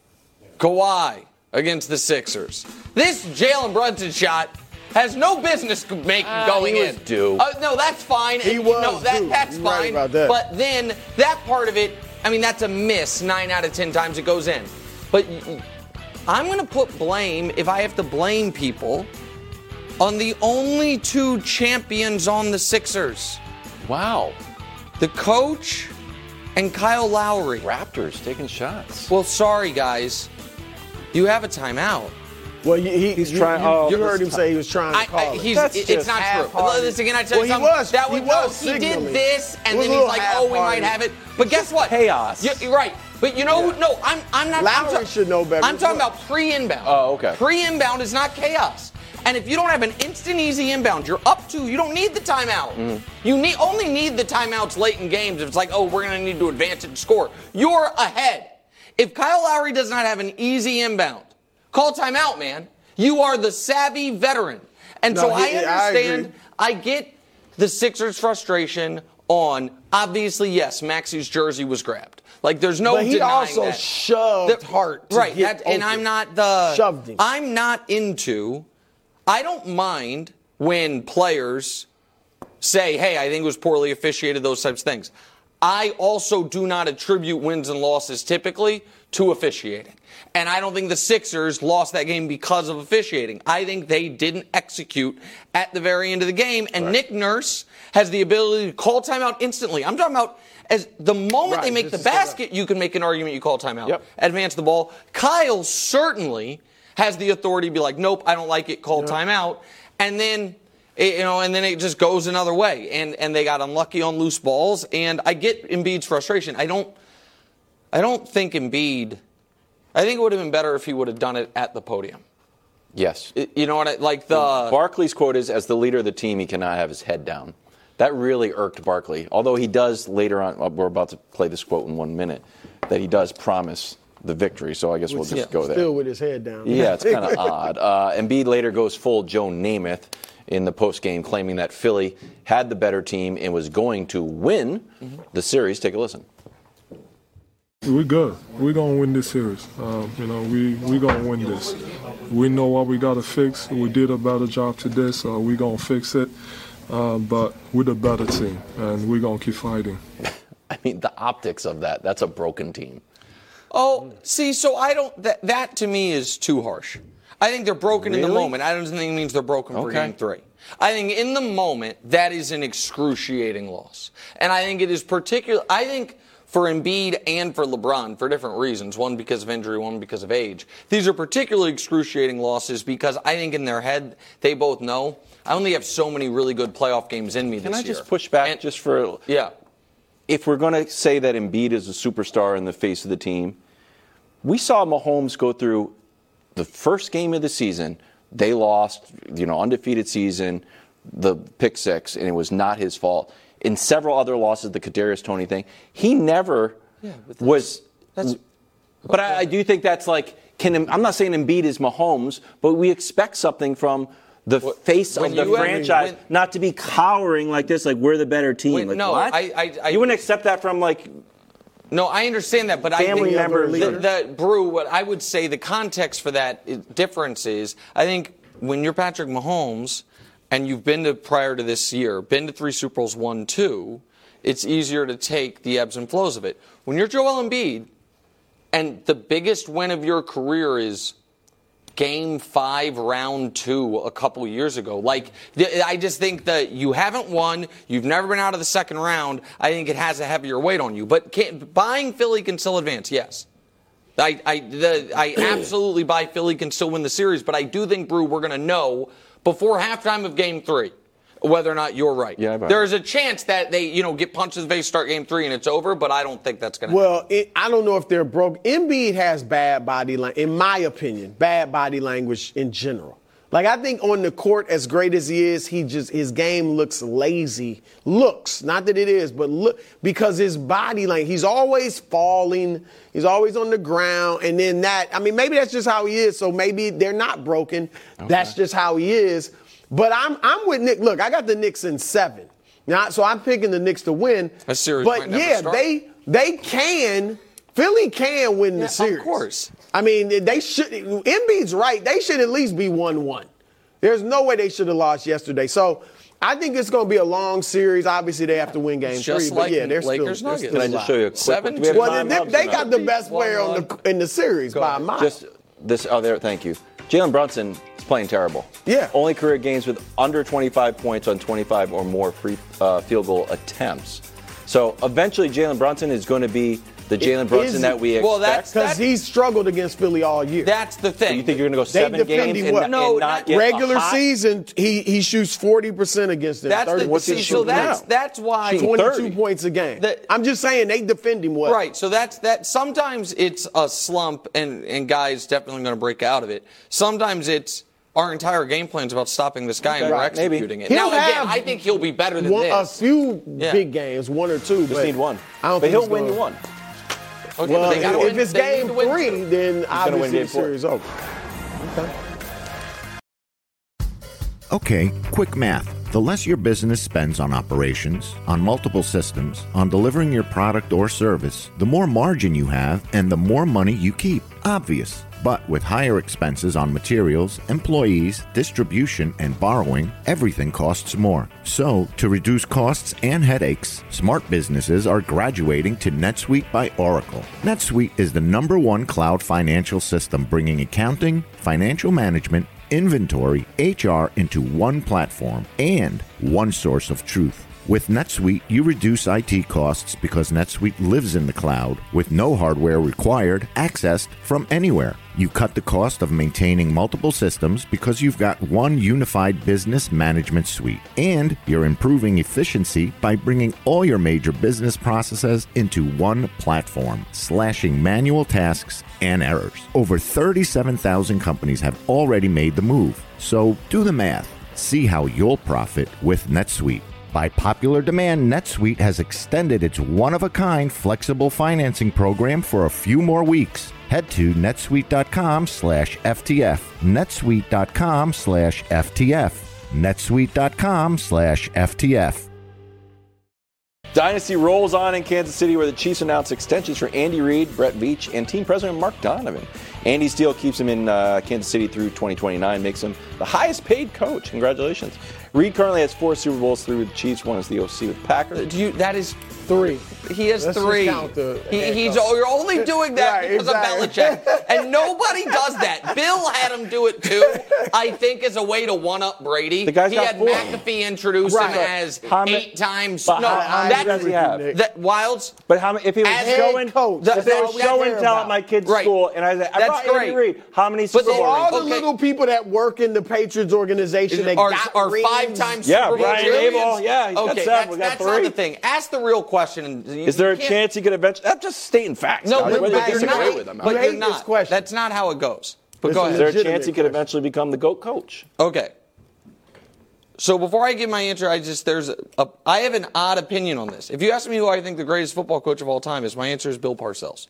Kawhi against the Sixers. This Jalen Brunson shot has no business going in. No, that's fine. That's fine. Right about that. But then that part of it, that's a miss 9 out of 10 times it goes in. But I'm going to put blame, if I have to blame people, on the only 2 champions on the Sixers. Wow. The coach and Kyle Lowry. Raptors taking shots. Well, sorry, guys. You have a timeout. Well, he's trying. You heard him say he was trying to call it. It's not true. Listen, can I tell you something? He did this, and then he's like, we might have it. But guess what? Chaos. You're right. But no, I'm not. Lowry should know better. I'm talking about pre-inbound. Oh, okay. Pre-inbound is not chaos. And if you don't have an instant easy inbound, you're up 2, you don't need the timeout. You only need the timeouts late in games if it's like, we're going to need to advance and score. You're ahead. If Kyle Lowry does not have an easy inbound, call timeout, man. You are the savvy veteran. And so I understand, I get the Sixers' frustration on, obviously, yes, Maxi's jersey was grabbed. Like, there's no denying that. But he also shoved Hart to get open. And I'm not the... Shoved him. I'm not into... I don't mind when players say, hey, I think it was poorly officiated, those types of things. I also do not attribute wins and losses typically to officiating. And I don't think the Sixers lost that game because of officiating. I think they didn't execute at the very end of the game. And Nick Nurse has the ability to call timeout instantly. I'm talking about as the moment they make the basket, you can make an argument you call timeout. Advance the ball. Kyle certainly has the authority to be like, nope, I don't like it, call timeout. And then, it just goes another way. And they got unlucky on loose balls. And I get Embiid's frustration. I don't think Embiid, I think it would have been better if he would have done it at the podium. Yes. You know what Barkley's quote is, as the leader of the team, he cannot have his head down. That really irked Barkley. Although he does later on, we're about to play this quote in 1 minute, that he does promise the victory, so I guess we'll just go there. Still with his head down. Yeah, it's kind of odd. Embiid later goes full Joe Namath in the postgame, claiming that Philly had the better team and was going to win the series. Take a listen. We're good. We're going to win this series. We're going to win this. We know what we got to fix. We did a better job today, so we're going to fix it. But we're the better team, and we're going to keep fighting. The optics of that's a broken team. Oh, see, so I don't, that to me is too harsh. I think they're broken in the moment. I don't think it means they're broken for game 3. I think in the moment, that is an excruciating loss. And I think it is I think for Embiid and for LeBron, for different reasons, one because of injury, one because of age, these are particularly excruciating losses because I think in their head, they both know, I only have so many really good playoff games in me this year. Can I just push back just for... Yeah. If we're going to say that Embiid is a superstar in the face of the team, we saw Mahomes go through the first game of the season. They lost, undefeated season, the pick 6, and it was not his fault. In several other losses, the Kadarius Toney thing, he never was. But I do think that's like. I'm not saying Embiid is Mahomes, but we expect something from the face of the franchise, not to be cowering like this, like we're the better team. What? You wouldn't accept that from No, I understand that, but family members. What I would say the context for that difference is, I think when you're Patrick Mahomes and you've been prior to this year, been to 3 Super Bowls, 1, 2, it's easier to take the ebbs and flows of it. When you're Joel Embiid, and the biggest win of your career is Game 5, Round 2 a couple years ago. Like, I just think that you haven't won. You've never been out of the second round. I think it has a heavier weight on you. But buying Philly can still advance, yes. I absolutely buy Philly can still win the series, but I do think, Brew, we're going to know before halftime of Game 3 whether or not you're right. Yeah, there's a chance that they, get punched in the face, start Game 3, and it's over, but I don't think that's going to happen. I don't know if they're broke. Embiid has bad body language, in my opinion, bad body language in general. Like, I think on the court, as great as he is, his game looks lazy. Looks, not that it is, but look, because his body language, he's always falling. He's always on the ground. And then maybe that's just how he is. So maybe they're not broken. Okay. That's just how he is. But I'm with Nick. Look, I got the Knicks in 7. Now, so I'm picking the Knicks to win. A series but might never start. they can. Philly can win the series. Of course. I mean, they should. Embiid's right. They should at least be 1-1. There's no way they should have lost yesterday. So I think it's going to be a long series. Obviously, they have to win Game 3. But yeah, they're Lakers still. Nuggets. Can I just show you a quick 7-2. Well, they got the best player in the series by a mile. Thank you. Jalen Brunson is playing terrible. Yeah. Only career games with under 25 points on 25 or more free field goal attempts. So eventually, Jalen Brunson is going to be the Jalen Brunson that we expect. Well, that's because he's struggled against Philly all year. That's the thing. So you think you're going to go 7 games and not get regular season? He shoots 40% against them. That's why 22 points a game. I'm just saying they defend him well. Right. So that's sometimes it's a slump and guys definitely going to break out of it. Sometimes it's our entire game plan is about stopping this guy and we're executing it. Now, again, I think he'll be better than this. A few big games, 1 or 2. Just need one. But he'll win you one. Okay, well, but they if it's Game 3, then obviously the series over. Okay, quick math. The less your business spends on operations, on multiple systems, on delivering your product or service, the more margin you have and the more money you keep. Obvious. But with higher expenses on materials, employees, distribution, and borrowing, everything costs more. So, to reduce costs and headaches, smart businesses are graduating to NetSuite by Oracle. NetSuite is the #1 cloud financial system bringing accounting, financial management, inventory, HR into one platform and one source of truth. With NetSuite, you reduce IT costs because NetSuite lives in the cloud with no hardware required, accessed from anywhere. You cut the cost of maintaining multiple systems because you've got one unified business management suite. And you're improving efficiency by bringing all your major business processes into one platform, slashing manual tasks and errors. Over 37,000 companies have already made the move. So do the math. See how you'll profit with NetSuite. By popular demand, NetSuite has extended its one-of-a-kind flexible financing program for a few more weeks. Head to netsuite.com/FTF. netsuite.com/FTF. netsuite.com/FTF. Dynasty rolls on in Kansas City, where the Chiefs announced extensions for Andy Reid, Brett Veach, and team president Mark Donovan. Andy's deal keeps him in Kansas City through 2029, makes him the highest paid coach. Congratulations. Reid currently has 4 Super Bowls through with the Chiefs. One is the OC with the Packers. That is 3. He has 3. You're only doing that because of Belichick. And nobody does that. Bill had him do it too, I think, as a way to one-up Brady. The guy's he got had 4. McAfee introduce him as 8 times. How many does he have? Wilds. But if he was showing talent at my kid's school, and I brought Andy Reid, how many Super Bowls? All the little people that work in the Patriots organization that are got 5-time Super Bowl Brian Abel. Yeah, okay, that's not the thing. Ask the real question. Is there a chance he could eventually? I'm just stating facts. No, whether you disagree with him. But you're not. That's not how it goes. But go ahead. Is there a chance he could eventually become the GOAT coach? Okay. So before I give my answer, I have an odd opinion on this. If you ask me who I think the greatest football coach of all time is, my answer is Bill Parcells.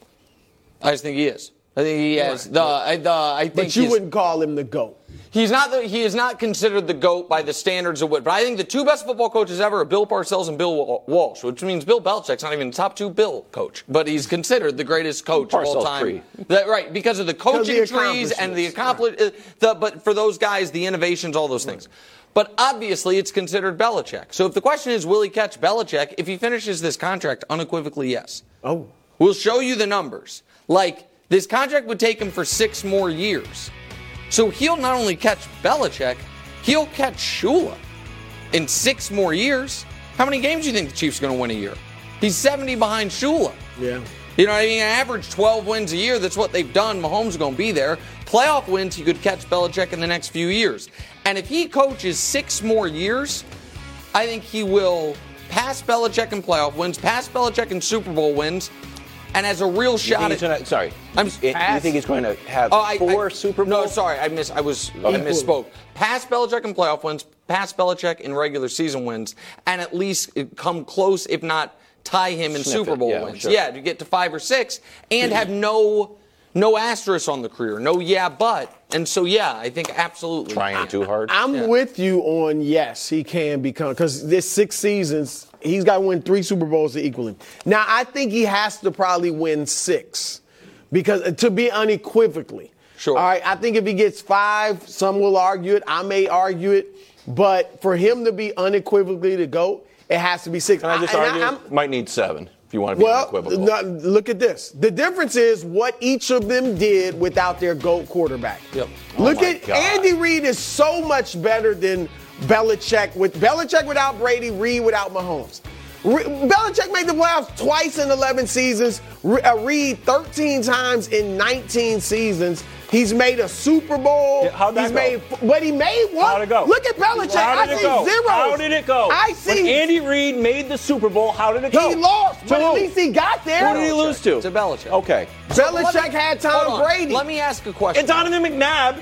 I just think he is. I think he has But you wouldn't call him the GOAT. He is not considered the GOAT by the standards of what. But I think the 2 best football coaches ever are Bill Parcells and Bill Walsh, which means Bill Belichick's not even the top 2 Bill coach, but he's considered the greatest coach of all time. Right, because of the coaching trees and the accomplishment. But for those guys, the innovations, all those things. But obviously, it's considered Belichick. So if the question is, will he catch Belichick? If he finishes this contract, unequivocally, yes. Oh. We'll show you the numbers. Like, this contract would take him for 6 more years. So he'll not only catch Belichick, he'll catch Shula in 6 more years. How many games do you think the Chiefs are going to win a year? He's 70 behind Shula. Yeah. You know what I mean? Average 12 wins a year. That's what they've done. Mahomes is going to be there. Playoff wins, he could catch Belichick in the next few years. And if he coaches 6 more years, I think he will pass Belichick in playoff wins, pass Belichick in Super Bowl wins, and has a real shot at. You think he's going to have 4 Super Bowls? No, sorry, I misspoke. Pass Belichick in playoff wins, pass Belichick in regular season wins, and at least come close, if not tie him in Super Bowl wins. Sure. Yeah, to get to 5 or 6 and have no asterisk on the career, no but. And so, I think absolutely. Trying too hard. I'm with you on yes, he can become, because this 6 seasons, he's got to win 3 Super Bowls to equal him. Now, I think he has to probably win 6 because to be unequivocally. Sure. All right, I think if he gets 5, some will argue it. I may argue it. But for him to be unequivocally the GOAT, it has to be 6. Can I just argue? Might need 7 if you want to be unequivocal. Well, look at this. The difference is what each of them did without their GOAT quarterback. Yep. Look at Andy Reid is so much better than Belichick. With Belichick without Brady, Reid without Mahomes. Belichick made the playoffs twice in 11 seasons. Reid 13 times in 19 seasons. He's made a Super Bowl. How'd that go? But he made one. How'd it go? Look at Belichick. How did it go? Zeros. How did it go? I see. When Andy Reid made the Super Bowl, how did it go? He lost, but at least he got there. Who did he lose to? To Belichick. Okay. Belichick had Tom Brady. Let me ask a question. And Donovan McNabb.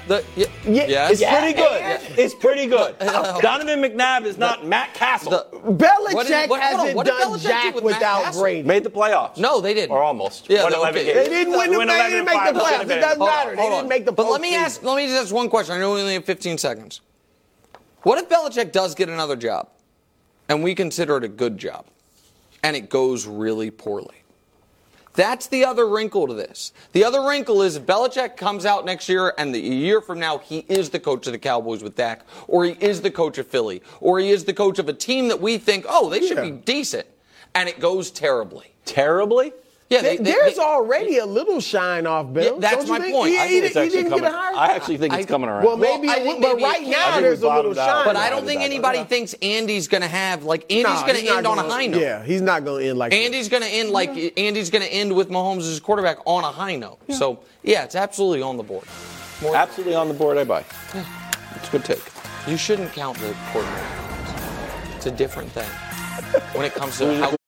Yes. It's pretty good. It's pretty good. Donovan McNabb is not Matt Castle. Belichick hasn't done jack without Brady. Made the playoffs. No, they didn't. Or almost. Yeah, they didn't win the They didn't make the playoffs. It doesn't matter. They didn't make the playoffs. But let me just ask one question. I know we only have 15 seconds. What if Belichick does get another job, and we consider it a good job, and it goes really poorly? That's the other wrinkle to this. The other wrinkle is if Belichick comes out next year and a year from now he is the coach of the Cowboys with Dak, or he is the coach of Philly, or he is the coach of a team that we think, they should be decent, and it goes terribly. Terribly? Yeah, there's already a little shine off, Bill. Yeah, that's my point. He didn't get hired. I actually think it's coming around. Well, maybe, but right now there's a little shine. But I don't think anybody thinks Andy's going to have Andy's going to end on a high note. Yeah, he's not going to end like Andy's going to end Andy's going to end with Mahomes as quarterback on a high note. Yeah. So it's absolutely on the board. Absolutely on the board. I buy. It's a good take. You shouldn't count the coordinator. It's a different thing when it comes to how.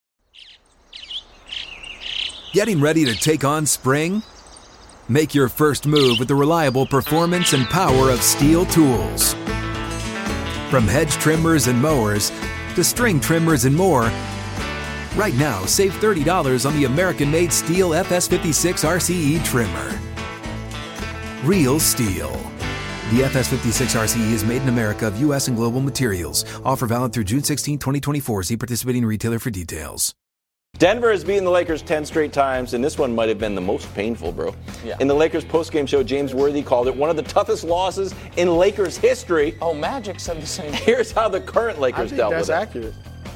Getting ready to take on spring? Make your first move with the reliable performance and power of Steel tools. From hedge trimmers and mowers to string trimmers and more, right now save $30 on the American-made Steel FS56 RCE trimmer. Real Steel. The FS56 RCE is made in America of U.S. and global materials. Offer valid through June 16, 2024. See participating retailer for details. Denver has beaten the Lakers 10 straight times, and this one might have been the most painful, bro. Yeah. In the Lakers postgame show, James Worthy called it one of the toughest losses in Lakers history. Oh, Magic said the same. Here's how the current Lakers dealt with it. That's accurate.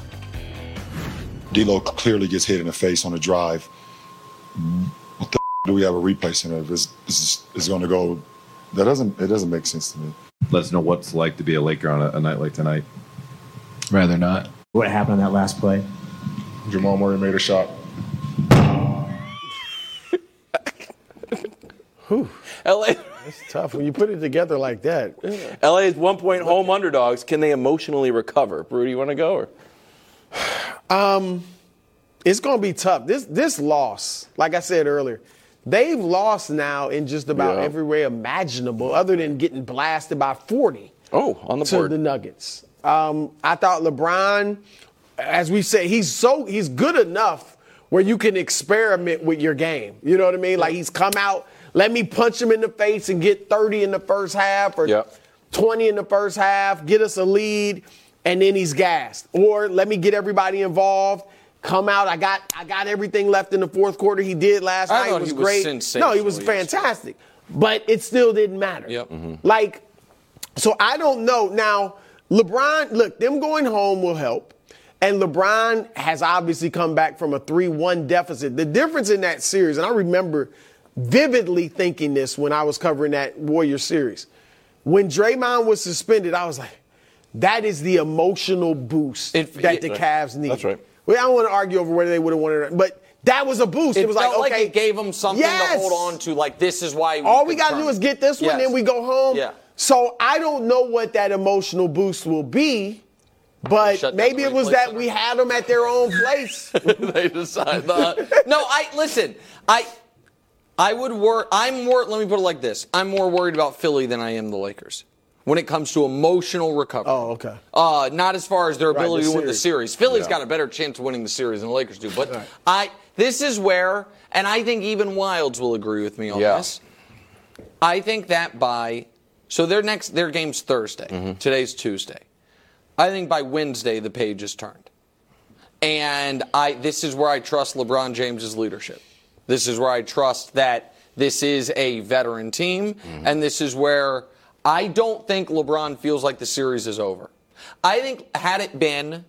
D'Lo clearly gets hit in the face on a drive. What the do we have a replay center? If it's going to go, it doesn't make sense to me. Let us know what it's like to be a Laker on a night like tonight. Rather not. What happened on that last play? Jamal Murray made a shot. LA. It's tough when you put it together like that. Yeah. LA's 1-point home underdogs. Can they emotionally recover? Brew, do you want to go? It's going to be tough. This loss, like I said earlier, they've lost now in just about every way imaginable, other than getting blasted by 40. Oh, on the board. To the Nuggets. I thought LeBron, as we say, he's good enough where you can experiment with your game. You know what I mean? Like he's come out, let me punch him in the face and get 30 in the first half or 20 in the first half, get us a lead, and then he's gassed. Or let me get everybody involved, come out, I got everything left in the fourth quarter. He did last night. It was great. No, he was fantastic. But it still didn't matter. Yep. So I don't know. Now, LeBron, look, them going home will help. And LeBron has obviously come back from a 3-1 deficit. The difference in that series, and I remember vividly thinking this when I was covering that Warriors series. When Draymond was suspended, I was like, that is the emotional boost that the Cavs need. That's right. Well, I don't want to argue over whether they would have won it, but that was a boost. It was felt like, okay. It gave them something to hold on to, like this is why all we got to do is get this one, then we go home. Yeah. So I don't know what that emotional boost will be, but maybe it was that we had them at their own place. They decide that. No, listen. I would worry. Let me put it like this. I'm more worried about Philly than I am the Lakers when it comes to emotional recovery. Oh, okay. Not as far as their ability to win the series. Philly's got a better chance of winning the series than the Lakers do. But this is where, and I think even Wildes will agree with me on this. I think that so their game's Thursday. Mm-hmm. Today's Tuesday. I think by Wednesday the page is turned. And this is where I trust LeBron James's leadership. This is where I trust that this is a veteran team, and this is where I don't think LeBron feels like the series is over. I think had it been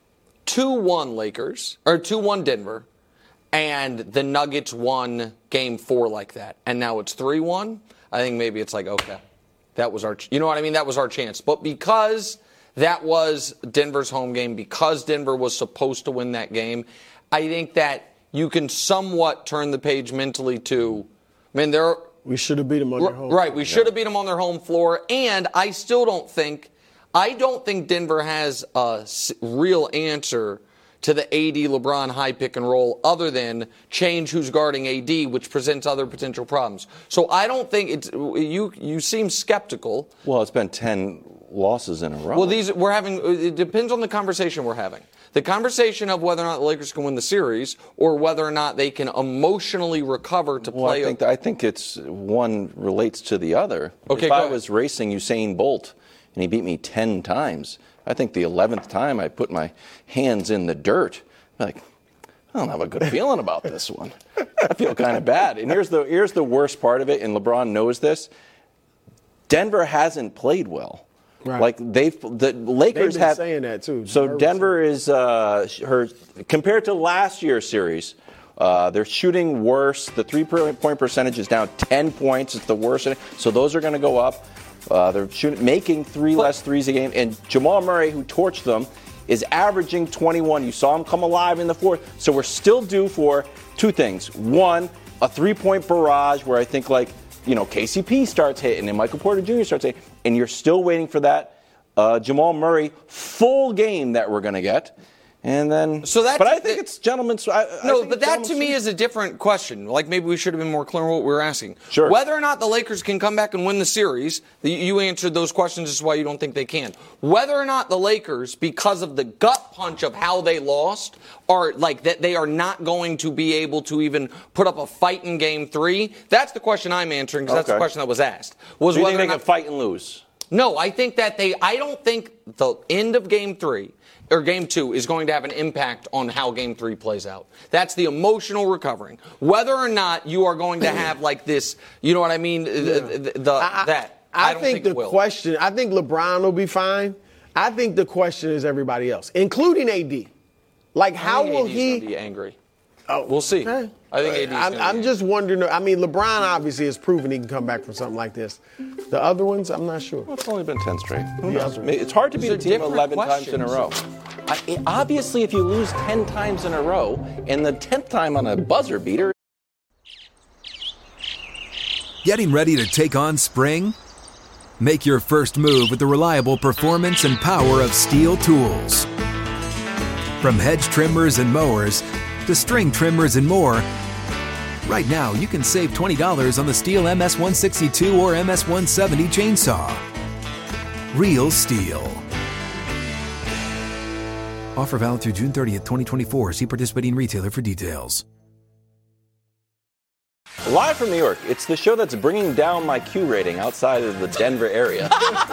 2-1 Lakers, or 2-1 Denver, and the Nuggets won Game 4 like that, and now it's 3-1, I think maybe it's like, okay, that was you know what I mean? That was our chance. But because that was Denver's home game, because Denver was supposed to win that game, I think that you can somewhat turn the page mentally to, we should have beat them on their home. Right, we should have beat them on their home floor, and I don't think Denver has a real answer to the AD LeBron high pick and roll other than change who's guarding AD, which presents other potential problems. So I don't think you seem skeptical. Well, it's been 10 losses in a row. Well, it depends on the conversation we're having. The conversation of whether or not the Lakers can win the series or whether or not they can emotionally recover to play. I think it's one relates to the other. Okay, if I was racing Usain Bolt and he beat me 10 times, I think the 11th time I put my hands in the dirt, I don't have a good feeling about this one. I feel kind of bad. And here's the worst part of it, and LeBron knows this. Denver hasn't played well. Right. Like the Lakers have been saying that too. So Denver is compared to last year's series, they're shooting worse. The 3-point percentage is down 10 points. It's the worst. So those are going to go up. They're making 3 less threes a game. And Jamal Murray, who torched them, is averaging 21. You saw him come alive in the fourth. So we're still due for 2 things. One, a 3-point barrage where I think KCP starts hitting and Michael Porter Jr. starts hitting, and you're still waiting for that Jamal Murray full game that we're going to get. And then, but I think it's gentlemen's. But that to me is a different question. Like maybe we should have been more clear on what we were asking. Sure. Whether or not the Lakers can come back and win the series, you answered those questions. This is why you don't think they can. Whether or not the Lakers, because of the gut punch of how they lost, are like that they are not going to be able to even put up a fight in Game 3. That's the question I'm answering because that's the question that was asked. Was whether whether they can fight and lose. No, I think that I don't think the end of Game 3 or Game 2 is going to have an impact on how Game 3 plays out. That's the emotional recovering. Whether or not you are going to have like this, you know what I mean? I don't think the it will. question. I think LeBron will be fine. I think the question is everybody else, including AD. Like, how will he be angry? Oh, we'll see. Okay. I think I'm just wondering. I mean, LeBron obviously has proven he can come back from something like this. The other ones, I'm not sure. Well, it's only been 10 straight. It's hard to beat a team 11 times in a row. Obviously, if you lose 10 times in a row and the 10th time on a buzzer beater. Getting ready to take on spring? Make your first move with the reliable performance and power of Steel tools. From hedge trimmers and mowers to string trimmers and more, right now you can save $20 on the Steel MS-162 or MS-170 chainsaw. Real Steel. Offer valid through June 30th, 2024. See participating retailer for details. Live from New York, it's the show that's bringing down my Q rating outside of the Denver area.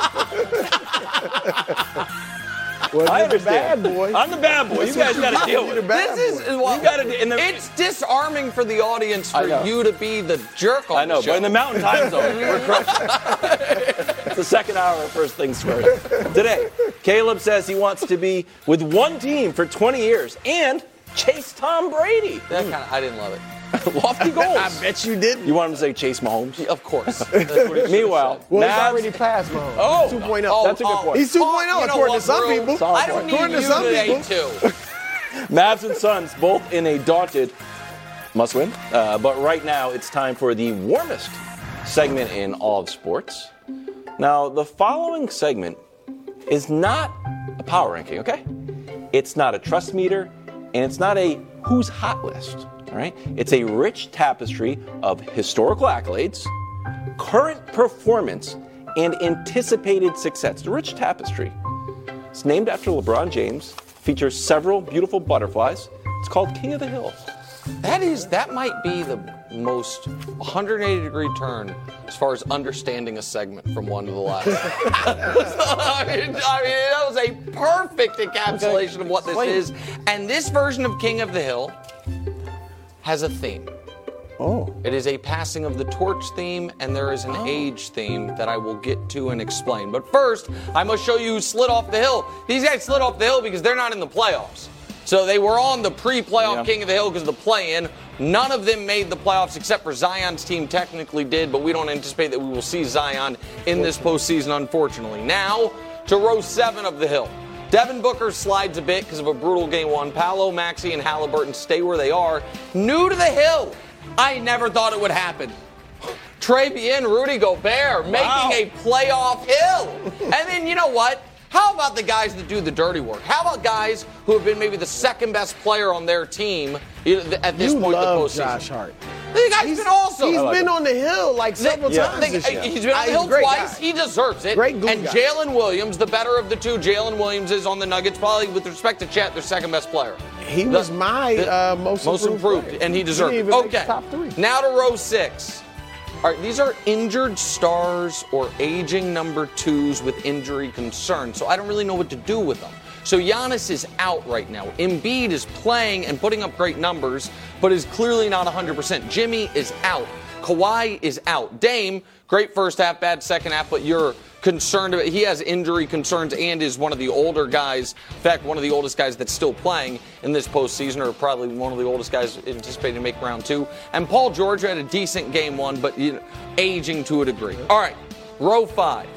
Well, I understand. The bad boy. I'm the bad boy. You guys got to deal with it. It's disarming for the audience for you to be the jerk on I know, the show. but in the Mountain Time Zone, we're crushing. the second hour of First Things First. Today, Caleb says he wants to be with one team for 20 years and chase Tom Brady. I didn't love it. Lofty goals. I bet you didn't. You want him to say Chase Mahomes? Of course. That's what he Meanwhile, Well, he's Mavs- already passed Mahomes. Oh, He's 2.0. that's a good point. He's 2.0 according to some people. I don't need According you to some today, people. too. Mavs and Suns both in a daunted must-win. But right now, it's time for the warmest segment in all of sports. Now, the following segment is not a power ranking, okay? It's not a trust meter, and it's not a who's hot list, all right? It's a rich tapestry of historical accolades, current performance, and anticipated success. The rich tapestry. It's named after LeBron James, features several beautiful butterflies. It's called King of the Hill. That might be the most 180-degree turn as far as understanding a segment from one to the last. I mean, that was a perfect encapsulation of what this is. And this version of King of the Hill has a theme. Oh. It is a passing of the torch theme, and there is an age theme that I will get to and explain. But first, I must show you who slid off the hill. These guys slid off the hill because they're not in the playoffs. So they were on the pre-playoff King of the Hill because of the play-in. None of them made the playoffs except for Zion's team technically did, but we don't anticipate that we will see Zion in this postseason, unfortunately. Now to row 7 of the hill. Devin Booker slides a bit because of a brutal game 1. Paolo, Maxey, and Halliburton stay where they are. New to the hill. I never thought it would happen. Trey Bien, Rudy Gobert making a playoff hill. And then you know what? How about the guys that do the dirty work? How about guys who have been maybe the second best player on their team at this point in the postseason? Josh Hart. The guy's been awesome. He's been on the hill like several times this year. He's been on the hill twice. Guy. He deserves it. Great glue and guy. Jalen Williams, the better of the two, Jalen Williams is on the Nuggets, probably with respect to Chet, their second best player. He was my most improved player. and he deserved He it. didn't even make Okay, top 3. now to row 6. All right, these are injured stars or aging number 2s with injury concerns, so I don't really know what to do with them. So Giannis is out right now. Embiid is playing and putting up great numbers, but is clearly not 100%. Jimmy is out. Kawhi is out. Dame, great first half, bad second half, but you're concerned about. He has injury concerns and is one of the older guys. In fact, one of the oldest guys that's still playing in this postseason, or probably one of the oldest guys anticipated to make round 2. And Paul George had a decent game 1, but aging to a degree. All right, row 5.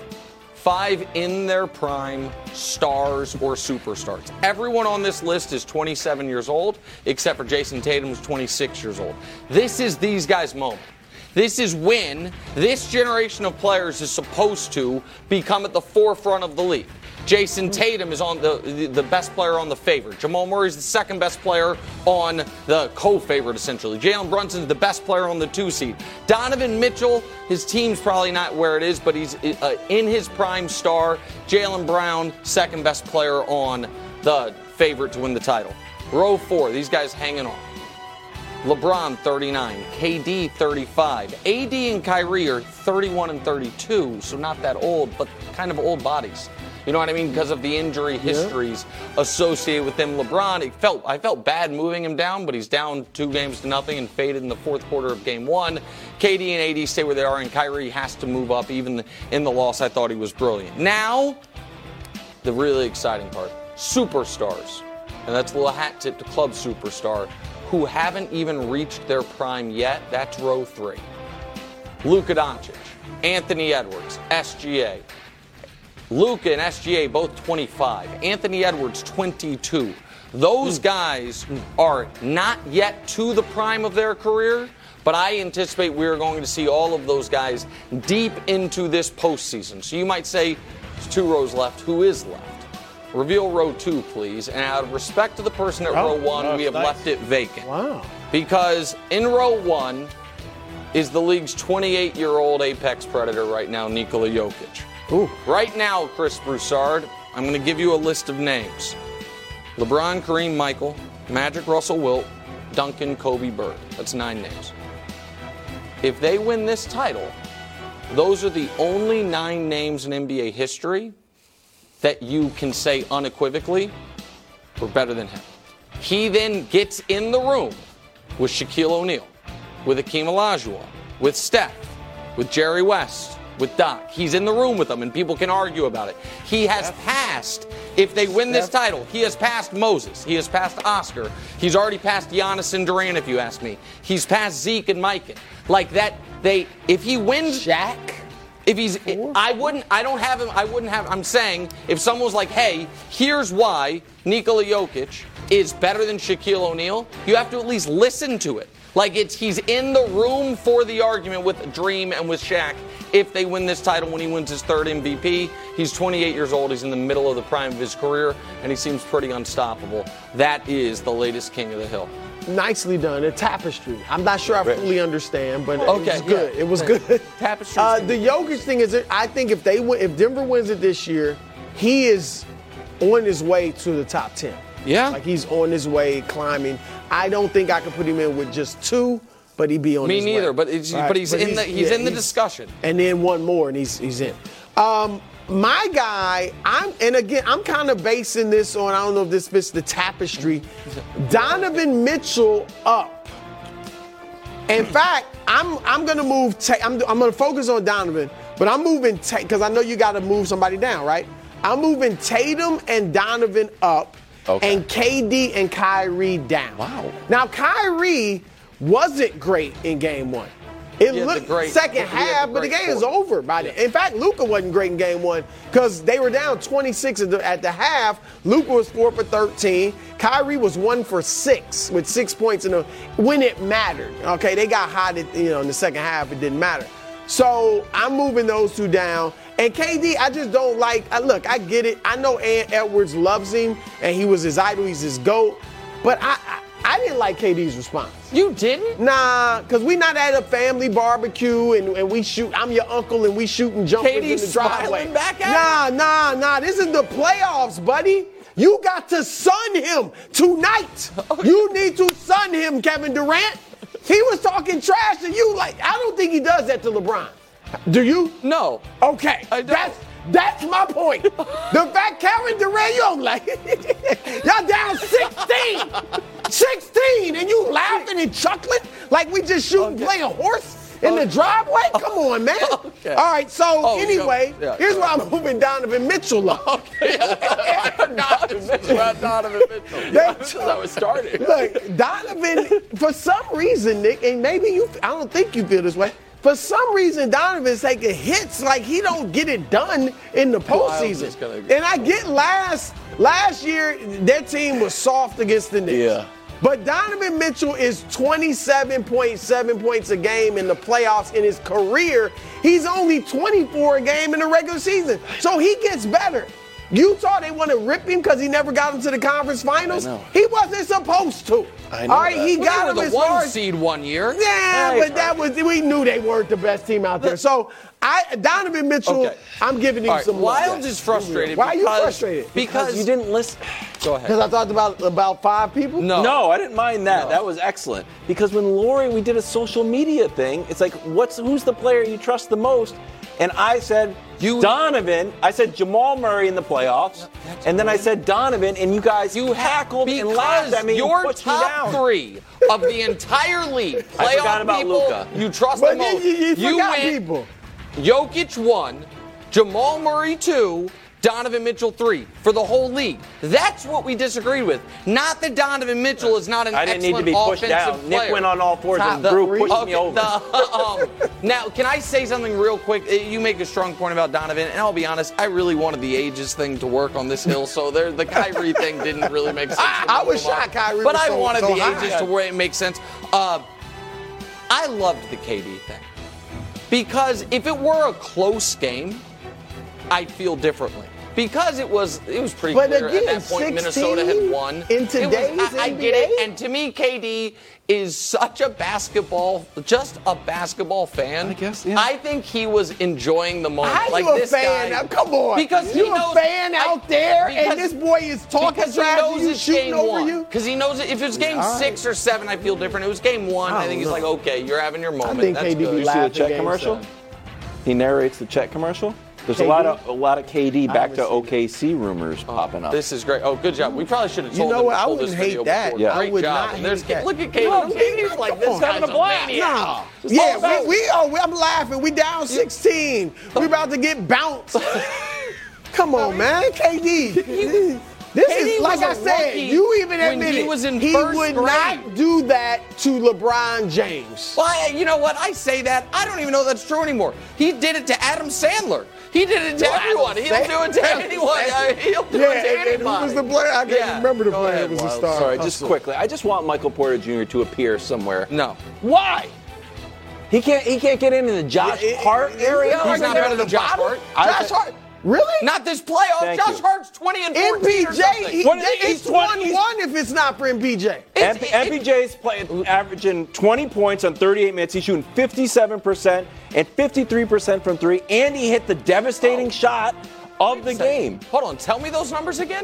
5 in their prime stars or superstars. Everyone on this list is 27 years old, except for Jason Tatum, who's 26 years old. This is these guys' moment. This is when this generation of players is supposed to become at the forefront of the league. Jason Tatum is on the best player on the favorite. Jamal Murray is the second best player on the co-favorite, essentially. Jalen Brunson's the best player on the 2 seed. Donovan Mitchell, his team's probably not where it is, but he's in his prime star. Jaylen Brown, second best player on the favorite to win the title. Row 4, these guys hanging on. LeBron, 39. KD, 35. AD and Kyrie are 31 and 32, so not that old, but kind of old bodies. You know what I mean? Because of the injury histories associated with them. LeBron, I felt bad moving him down, but he's down 2-0 and faded in the fourth quarter of game 1. KD and AD stay where they are, and Kyrie has to move up. Even in the loss, I thought he was brilliant. Now, the really exciting part. Superstars. And that's a little hat tip to club superstar, who haven't even reached their prime yet. That's row 3. Luka Doncic, Anthony Edwards, SGA. Luka and SGA both 25. Anthony Edwards 22. Those guys are not yet to the prime of their career, but I anticipate we're going to see all of those guys deep into this postseason. So you might say, there's 2 rows left. Who is left? Reveal row 2, please. And out of respect to the person at row 1, we have left it vacant. Wow. Because in row 1 is the league's 28-year-old apex predator right now, Nikola Jokic. Ooh. Right now, Chris Broussard, I'm going to give you a list of names. LeBron, Kareem, Michael, Magic, Russell, Wilt, Duncan, Kobe, Bird. That's 9 names. If they win this title, those are the only 9 names in NBA history that you can say unequivocally were better than him. He then gets in the room with Shaquille O'Neal, with Akeem Olajuwon, with Steph, with Jerry West, with Doc. He's in the room with them, and people can argue about it. He has passed, if they win this title, he has passed Moses. He has passed Oscar. He's already passed Giannis and Durant, if you ask me. He's passed Zeke and Mike. Like that, if he wins Shaq. If he's, I wouldn't have him. I'm saying if someone was like, hey, here's why Nikola Jokic is better than Shaquille O'Neal, you have to at least listen to it. Like he's in the room for the argument with Dream and with Shaq if they win this title when he wins his third MVP. He's 28 years old. He's in the middle of the prime of his career, and he seems pretty unstoppable. That is the latest King of the Hill. Nicely done. A tapestry. I'm not sure I fully understand, but it was good. Yeah. It was good. Tapestry. The Jokic thing is, I think if Denver wins it this year, he is on his way to the top 10. Yeah. Like he's on his way climbing. I don't think I could put him in with just 2, but he'd be on his way. Me neither, but he's in the discussion. And then one more, and he's in. My guy, I'm kind of basing this on, I don't know if this fits the tapestry, Donovan Mitchell up. In fact, I'm going to move, I'm going to focus on Donovan, but I'm moving, because I know you got to move somebody down, right? I'm moving Tatum and Donovan up, and KD and Kyrie down. Wow. Now, Kyrie wasn't great in game 1. It looked second half, but the game is over by then. In fact, Luka wasn't great in game 1 because they were down 26 at the half. Luka was 4 for 13. Kyrie was 1 for 6 with 6 points when it mattered. Okay, they got hot in the second half. It didn't matter. So I'm moving those two down. And KD, I just don't like. Look, I get it. I know Edwards loves him, and he was his idol. He's his GOAT. But I didn't like KD's response. You didn't? Nah, because we not at a family barbecue and we shoot. I'm your uncle and we shooting jumpers in the driveway. KD's back at Nah. This is the playoffs, buddy. You got to sun him tonight. You need to sun him, Kevin Durant. He was talking trash to you. Like, I don't think he does that to LeBron. Do you? No. Okay. That's my point. The fact Kevin Durant, you don't like y'all down 16, and you laughing and chuckling like we just playing horse in the driveway? Come on, man. Okay. All right, so anyway, here's why I'm moving Donovan Mitchell up. Okay. Donovan Mitchell. That's how it started. Look, Donovan, for some reason, Nick, and maybe I don't think you feel this way, for some reason, Donovan's taking hits like he don't get it done in the postseason. And I get last year, their team was soft against the Knicks. Yeah. But Donovan Mitchell is 27.7 points a game in the playoffs in his career. He's only 24 a game in the regular season. So he gets better. Utah, they want to rip him because he never got into the conference finals. He wasn't supposed to. I know. All right, he got him as far as seed 1 year. Yeah, but we knew they weren't the best team out there. So Donovan Mitchell, I'm giving him some love. Wiles is frustrated. Why are you frustrated? Because you didn't listen. Go ahead. Because I talked about 5 people? No, I didn't mind that. That was excellent. Because when we did a social media thing, it's like, who's the player you trust the most? And I said Donovan. I said Jamal Murray in the playoffs. And then I said Donovan, and you guys hackled and laughed at me. Your top 3 of the entire league, playoff I forgot about people, Luka. You trust the most. You win. People. Jokic 1, Jamal Murray 2, Donovan Mitchell 3 for the whole league. That's what we disagreed with. Not that Donovan Mitchell is not an excellent offensive player. I didn't need to be pushed down. Nick went on all fours and Drew pushed me over. Now, can I say something real quick? You make a strong point about Donovan, and I'll be honest, I really wanted the ages thing to work on this hill, so the Kyrie thing didn't really make sense. I was shocked Kyrie but I wanted the ages to where it makes sense. I loved the KD thing. Because if it were a close game, I'd feel differently. Because it was pretty clear at that point Minnesota had won. In today's NBA? I get it. And to me, KD is such a basketball fan. I guess, yeah. I think he was enjoying the moment. How like you a this fan? Guy, now, come on. Because you a fan out there, and this boy is talking trash to you, shooting over you? Because he knows if it was game 6 or 7, I feel different. It was game 1. I think he's like, okay, you're having your moment. I think KD be laughing. You see the Chet commercial? He narrates the Chet commercial. There's KD? a lot of KD back to haven't seen OKC rumors popping up. This is great. Oh, good job. We probably should have You told know them what? to I pull this wouldn't hate video that. before. Yeah. I Great would job. not And there's, hate that. look at Caleb. KD's like, this guy's a maniac. Nah. It's Yeah, all about- I'm laughing. We down 16. We about to get bounced. Come on, man. KD. This KD is, like I was a said, rookie you even when admitted he was in he first would grade. not do that to LeBron James. Well, you know what? I say that. I don't even know that's true anymore. He did it to Adam Sandler. He did it to Well, everyone. Adam He'll do it to Sandler. anyone. He'll do it to and anybody. who was the player? I can't remember the Go player. ahead, It was a Wiles. star. Sorry, just quickly. I just want Michael Porter Jr. to appear somewhere. No. Why? He can't get into the Josh Hart area. He's not better than Josh Hart. Josh Hart. Really? Not this playoff. Thank Josh you. Hart's 20 and 14 or MPJ, something. it's 1-1 if it's not for MPJ. MPJ's playing, averaging 20 points on 38 minutes. He's shooting 57% and 53% from three, and he hit the devastating shot of the game. Hold on. Tell me those numbers again.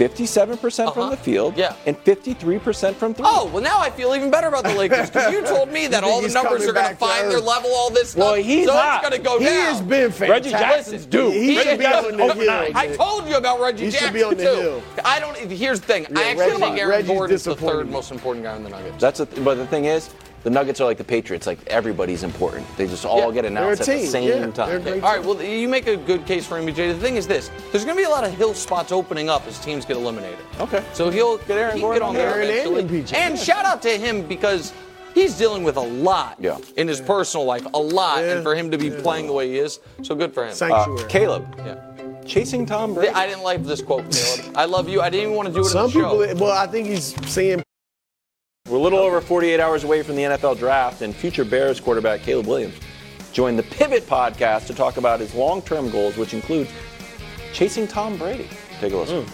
57% from the field, Yeah. and 53% from three. Oh, well, now I feel even better about the Lakers because you told me that all the he's numbers coming are going to back to find their earth. level, all this stuff. Well, he's so hot. it's going to go He down. has been fantastic. Reggie Jackson's due. He should be on the hill. I told you about Reggie He should Jackson, be on the too. hill. I don't. Here's the thing. I actually Reggie- think Aaron Reggie's Gordon's the disappointed third me. most important guy in the Nuggets. But the thing is, the Nuggets are like the Patriots. Like, everybody's important. They just all get announced at They're a the team. same Yeah, they're time. great. All right, well, you make a good case for MPJ. The thing is this. There's going to be a lot of hill spots opening up as teams get eliminated. Okay. So he'll Get Aaron he can Gordon get on on there there. Aaron and eventually. MPJ. And shout out to him because he's dealing with a lot in his personal life. A lot. Yeah. And for him to be playing the way he is, so good for him. Sanctuary. Caleb, Yeah. chasing Tom Brady. I didn't like this quote, Caleb. I love you. I didn't even want to do it Some in the show. people, well, I think he's seeing. We're a little over 48 hours away from the NFL draft, and future Bears quarterback Caleb Williams joined the Pivot podcast to talk about his long-term goals, which include chasing Tom Brady. Take a listen.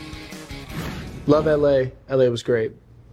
Love LA. LA was great.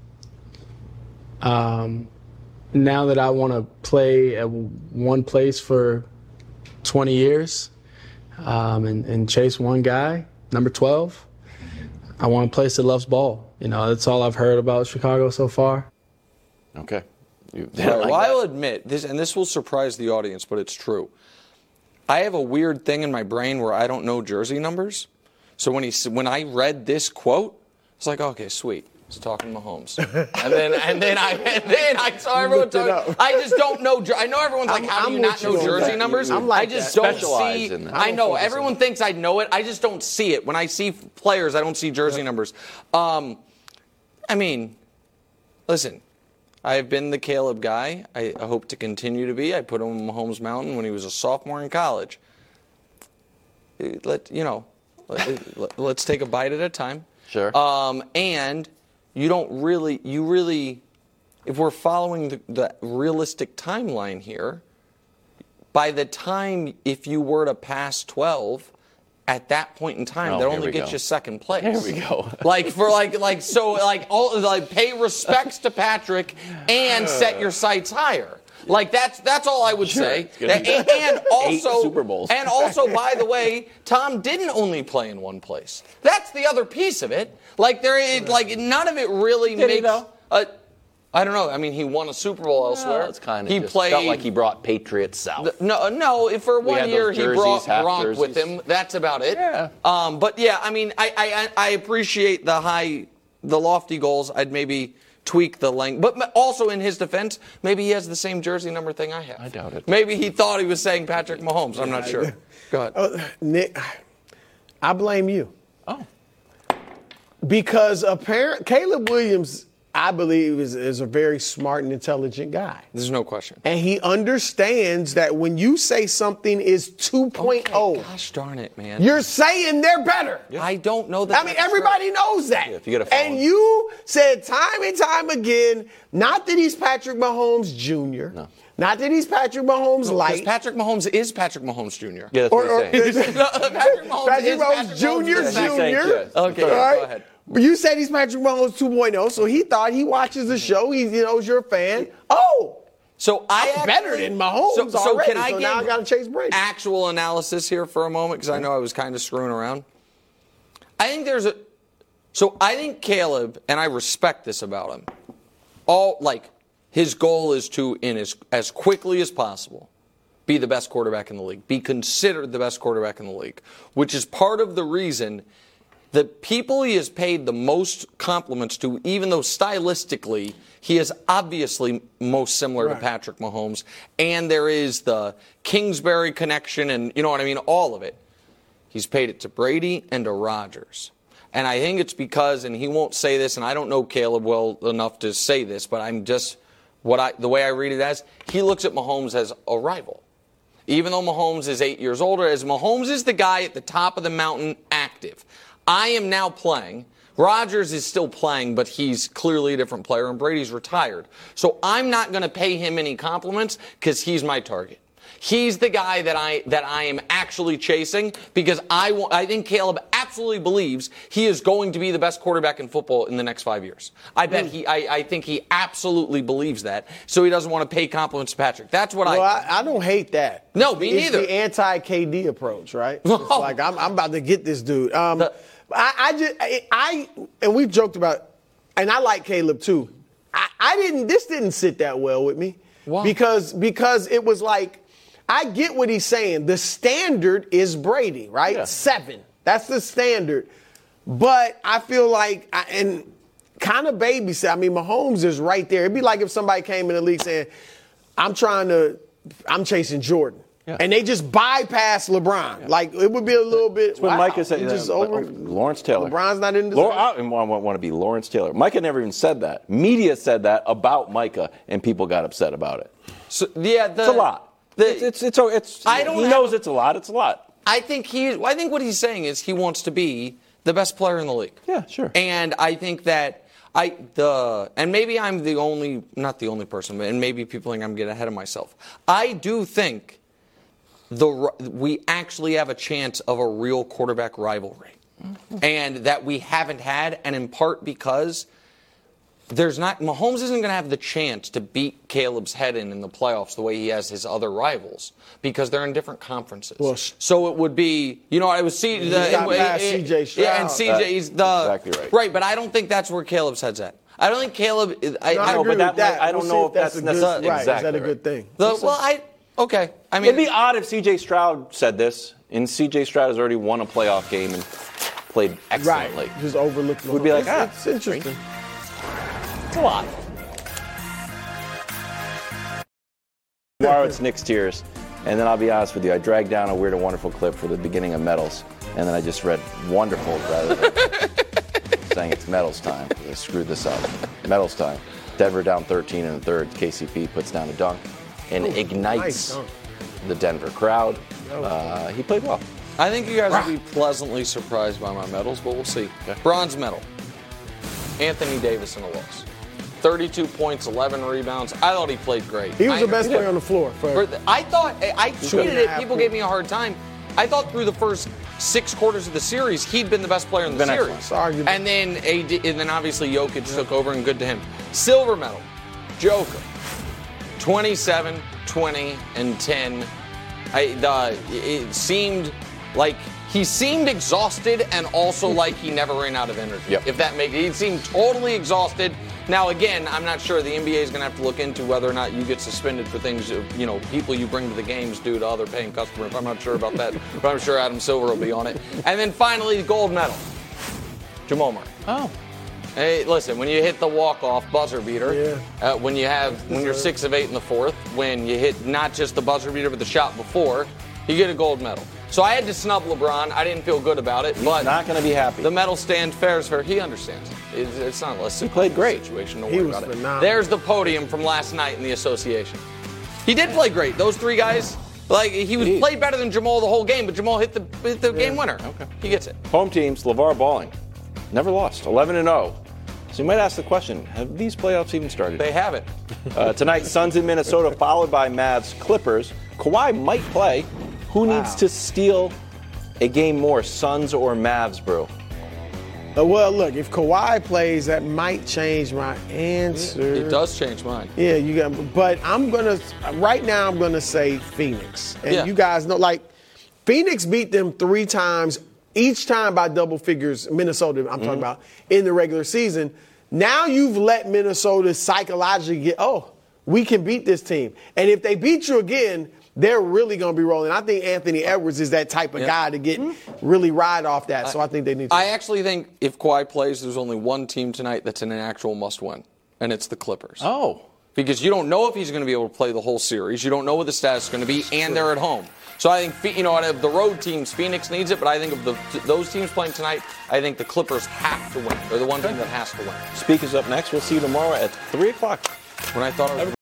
Now that I want to play at one place for 20 years and chase one guy, number 12, I want a place that loves ball. You know, that's all I've heard about Chicago so far. Okay. All right, well, I'll admit this, and this will surprise the audience, but it's true. I have a weird thing in my brain where I don't know jersey numbers. So when I read this quote, it's like, okay, sweet. He's talking Mahomes, and then I saw everyone talking. I just don't know. I know everyone's like, how do you not know jersey numbers? I just don't see. I know everyone thinks I know it. I just don't see it. When I see players, I don't see jersey numbers. I mean, listen. I've been the Caleb guy. I hope to continue to be. I put him on Mahomes Mountain when he was a sophomore in college. Let's take a bite at a time. Sure. And you really, if we're following the realistic timeline here, by the time if you were to pass 12, at that point in time, that only gets you second place. Here we go. Pay respects to Patrick and set your sights higher. Like that's all I would say. And also 8 Super Bowls. And also, by the way, Tom didn't only play in one place. That's the other piece of it. Like none of it really Did makes. he, though? I don't know. I mean, he won a Super Bowl elsewhere. It's kind he of played. felt like he brought Patriots south. No. For one had year, those he jerseys, brought half Gronk with jerseys. him. That's about it. Yeah. But yeah, I mean, I appreciate the lofty goals. I'd maybe tweak the length. But also, in his defense, maybe he has the same jersey number thing I have. I doubt it. Maybe he thought he was saying Patrick Mahomes. I'm not sure. Go ahead. Nick, I blame you. Oh. Because Caleb Williams, I believe, is a very smart and intelligent guy. There's no question. And he understands that when you say something is 2.0, Gosh darn it, man. you're saying they're better. I don't know that. I mean, everybody knows that. if you get a phone. And you said time and time again, not that he's Patrick Mahomes Jr., not that he's Patrick Mahomes Because light. Patrick Mahomes is Patrick Mahomes Jr. Yeah, that's what he's saying. Patrick Mahomes Patrick is Mahomes Patrick Jr. Mahomes Jr. Okay, All go right? ahead. But you said he's Patrick Mahomes 2.0, so he thought he watches the show. He's you're a fan. Oh, So I'm better than Mahomes So already. can I so give now I got to chase Brady. actual analysis here for a moment because I know I was kind of screwing around. I think Caleb, and I respect this about him. His goal is to, as quickly as possible, be the best quarterback in the league, be considered the best quarterback in the league, which is part of the reason the people he has paid the most compliments to, even though stylistically he is obviously most similar to Patrick Mahomes, and there is the Kingsbury connection and, you know what I mean, all of it. He's paid it to Brady and to Rodgers. And I think it's because, and he won't say this, and I don't know Caleb well enough to say this, but I'm just, the way I read it as, he looks at Mahomes as a rival. Even though Mahomes is 8 years older, as Mahomes is the guy at the top of the mountain active. I am now playing. Rodgers is still playing, but he's clearly a different player, and Brady's retired. So I'm not going to pay him any compliments because he's my target. He's the guy that I am actually chasing because I think Caleb absolutely believes he is going to be the best quarterback in football in the next 5 years. I think he absolutely believes that, so he doesn't want to pay compliments to Patrick. That's what I don't hate that. No, me neither. It's the anti-KD approach, right? It's like I'm about to get this dude. And we've joked about, and I like Caleb too. This didn't sit that well with me. Why? Because it was like, I get what he's saying. The standard is Brady, right? Yeah. 7. That's the standard. But I feel like, and kind of babysit. I mean, Mahomes is right there. It'd be like if somebody came in the league saying, I'm chasing Jordan. Yeah. And they just bypass LeBron. Yeah. Like, it would be a little bit. That's when Micah said, Lawrence Taylor. LeBron's not in this. I want to be Lawrence Taylor. Micah never even said that. Media said that about Micah, and people got upset about it. So, yeah, it's a lot. He knows it's a lot. It's a lot. I think what he's saying is he wants to be the best player in the league. Yeah, sure. And I think that and maybe I'm not the only person, and maybe people think I'm getting ahead of myself. I do think we actually have a chance of a real quarterback rivalry, and that we haven't had, and in part because Mahomes isn't going to have the chance to beat Caleb's head in the playoffs the way he has his other rivals because they're in different conferences. Well, so it would be, I would see CJ Stroud. Yeah, and CJ's exactly right. Right, but I don't think that's where Caleb's head's at. I don't think Caleb. I don't know if that's necessarily right. Exactly. Is that a good thing? Okay. I mean, it'd be odd if CJ Stroud said this, and CJ Stroud has already won a playoff game and played excellently. Right. Just overlooked. We'd be like, it's interesting. It's a lot. Tomorrow it's Knicks Tears, and then I'll be honest with you, I dragged down a Weird and Wonderful clip for the beginning of Metals, and then I just read Wonderful rather than saying it's Metals time. I screwed this up. Metals time. Denver down 13 in the third. KCP puts down a dunk and ignites the Denver crowd. He played well. I think you guys will be pleasantly surprised by my medals, but we'll see. Okay. Bronze medal. Anthony Davis in a loss. 32 points, 11 rebounds. I thought he played great. He was the best player on the floor. I tweeted it. People gave me a hard time. I thought through the first 6 quarters of the series, he'd been the best player in the series. And then obviously Jokic took over, and good to him. Silver medal, Joker. 27, 20, and 10. It seemed like he seemed exhausted and also like he never ran out of energy. Yep. If that makes, he seemed totally exhausted. Now, again, I'm not sure. The NBA is going to have to look into whether or not you get suspended for things, people you bring to the games due to other paying customers. I'm not sure about that, but I'm sure Adam Silver will be on it. And then finally, gold medal, Jamal Murray. Oh. Hey, listen, when you hit the walk-off buzzer beater, when you're 6 of 8 in the fourth, when you hit not just the buzzer beater but the shot before, you get a gold medal. So I had to snub LeBron. I didn't feel good about it. But not going to be happy. The medal stand fair is fair. He understands. It's not a situation. Don't worry about it. There's the podium from last night in the association. He did play great. Those 3 guys, he played better than Jamal the whole game, but Jamal hit the game winner. Okay. He gets it. Home teams, LeVar Balling. Never lost. 11-0. So you might ask the question, have these playoffs even started? They haven't. Tonight, Suns in Minnesota, followed by Mavs Clippers. Kawhi might play. Who needs to steal a game more, Suns or Mavs, bro? Well, look, if Kawhi plays, that might change my answer. It does change mine. Yeah, but right now I'm gonna say Phoenix. And you guys know, Phoenix beat them 3 times, each time by double figures, Minnesota, I'm talking about, in the regular season. Now you've let Minnesota psychologically we can beat this team. And if they beat you again, they're really going to be rolling. I think Anthony Edwards is that type of guy to get really ride off that. So I think they need to. I actually think if Kawhi plays, there's only one team tonight that's in an actual must-win, and it's the Clippers. Oh. Because you don't know if he's going to be able to play the whole series. You don't know what the status is going to be, and they're at home. So I think, out of the road teams, Phoenix needs it, but I think of those teams playing tonight, I think the Clippers have to win. They're the one team that has to win. Speak is up next. We'll see you tomorrow at 3 o'clock. When I thought I was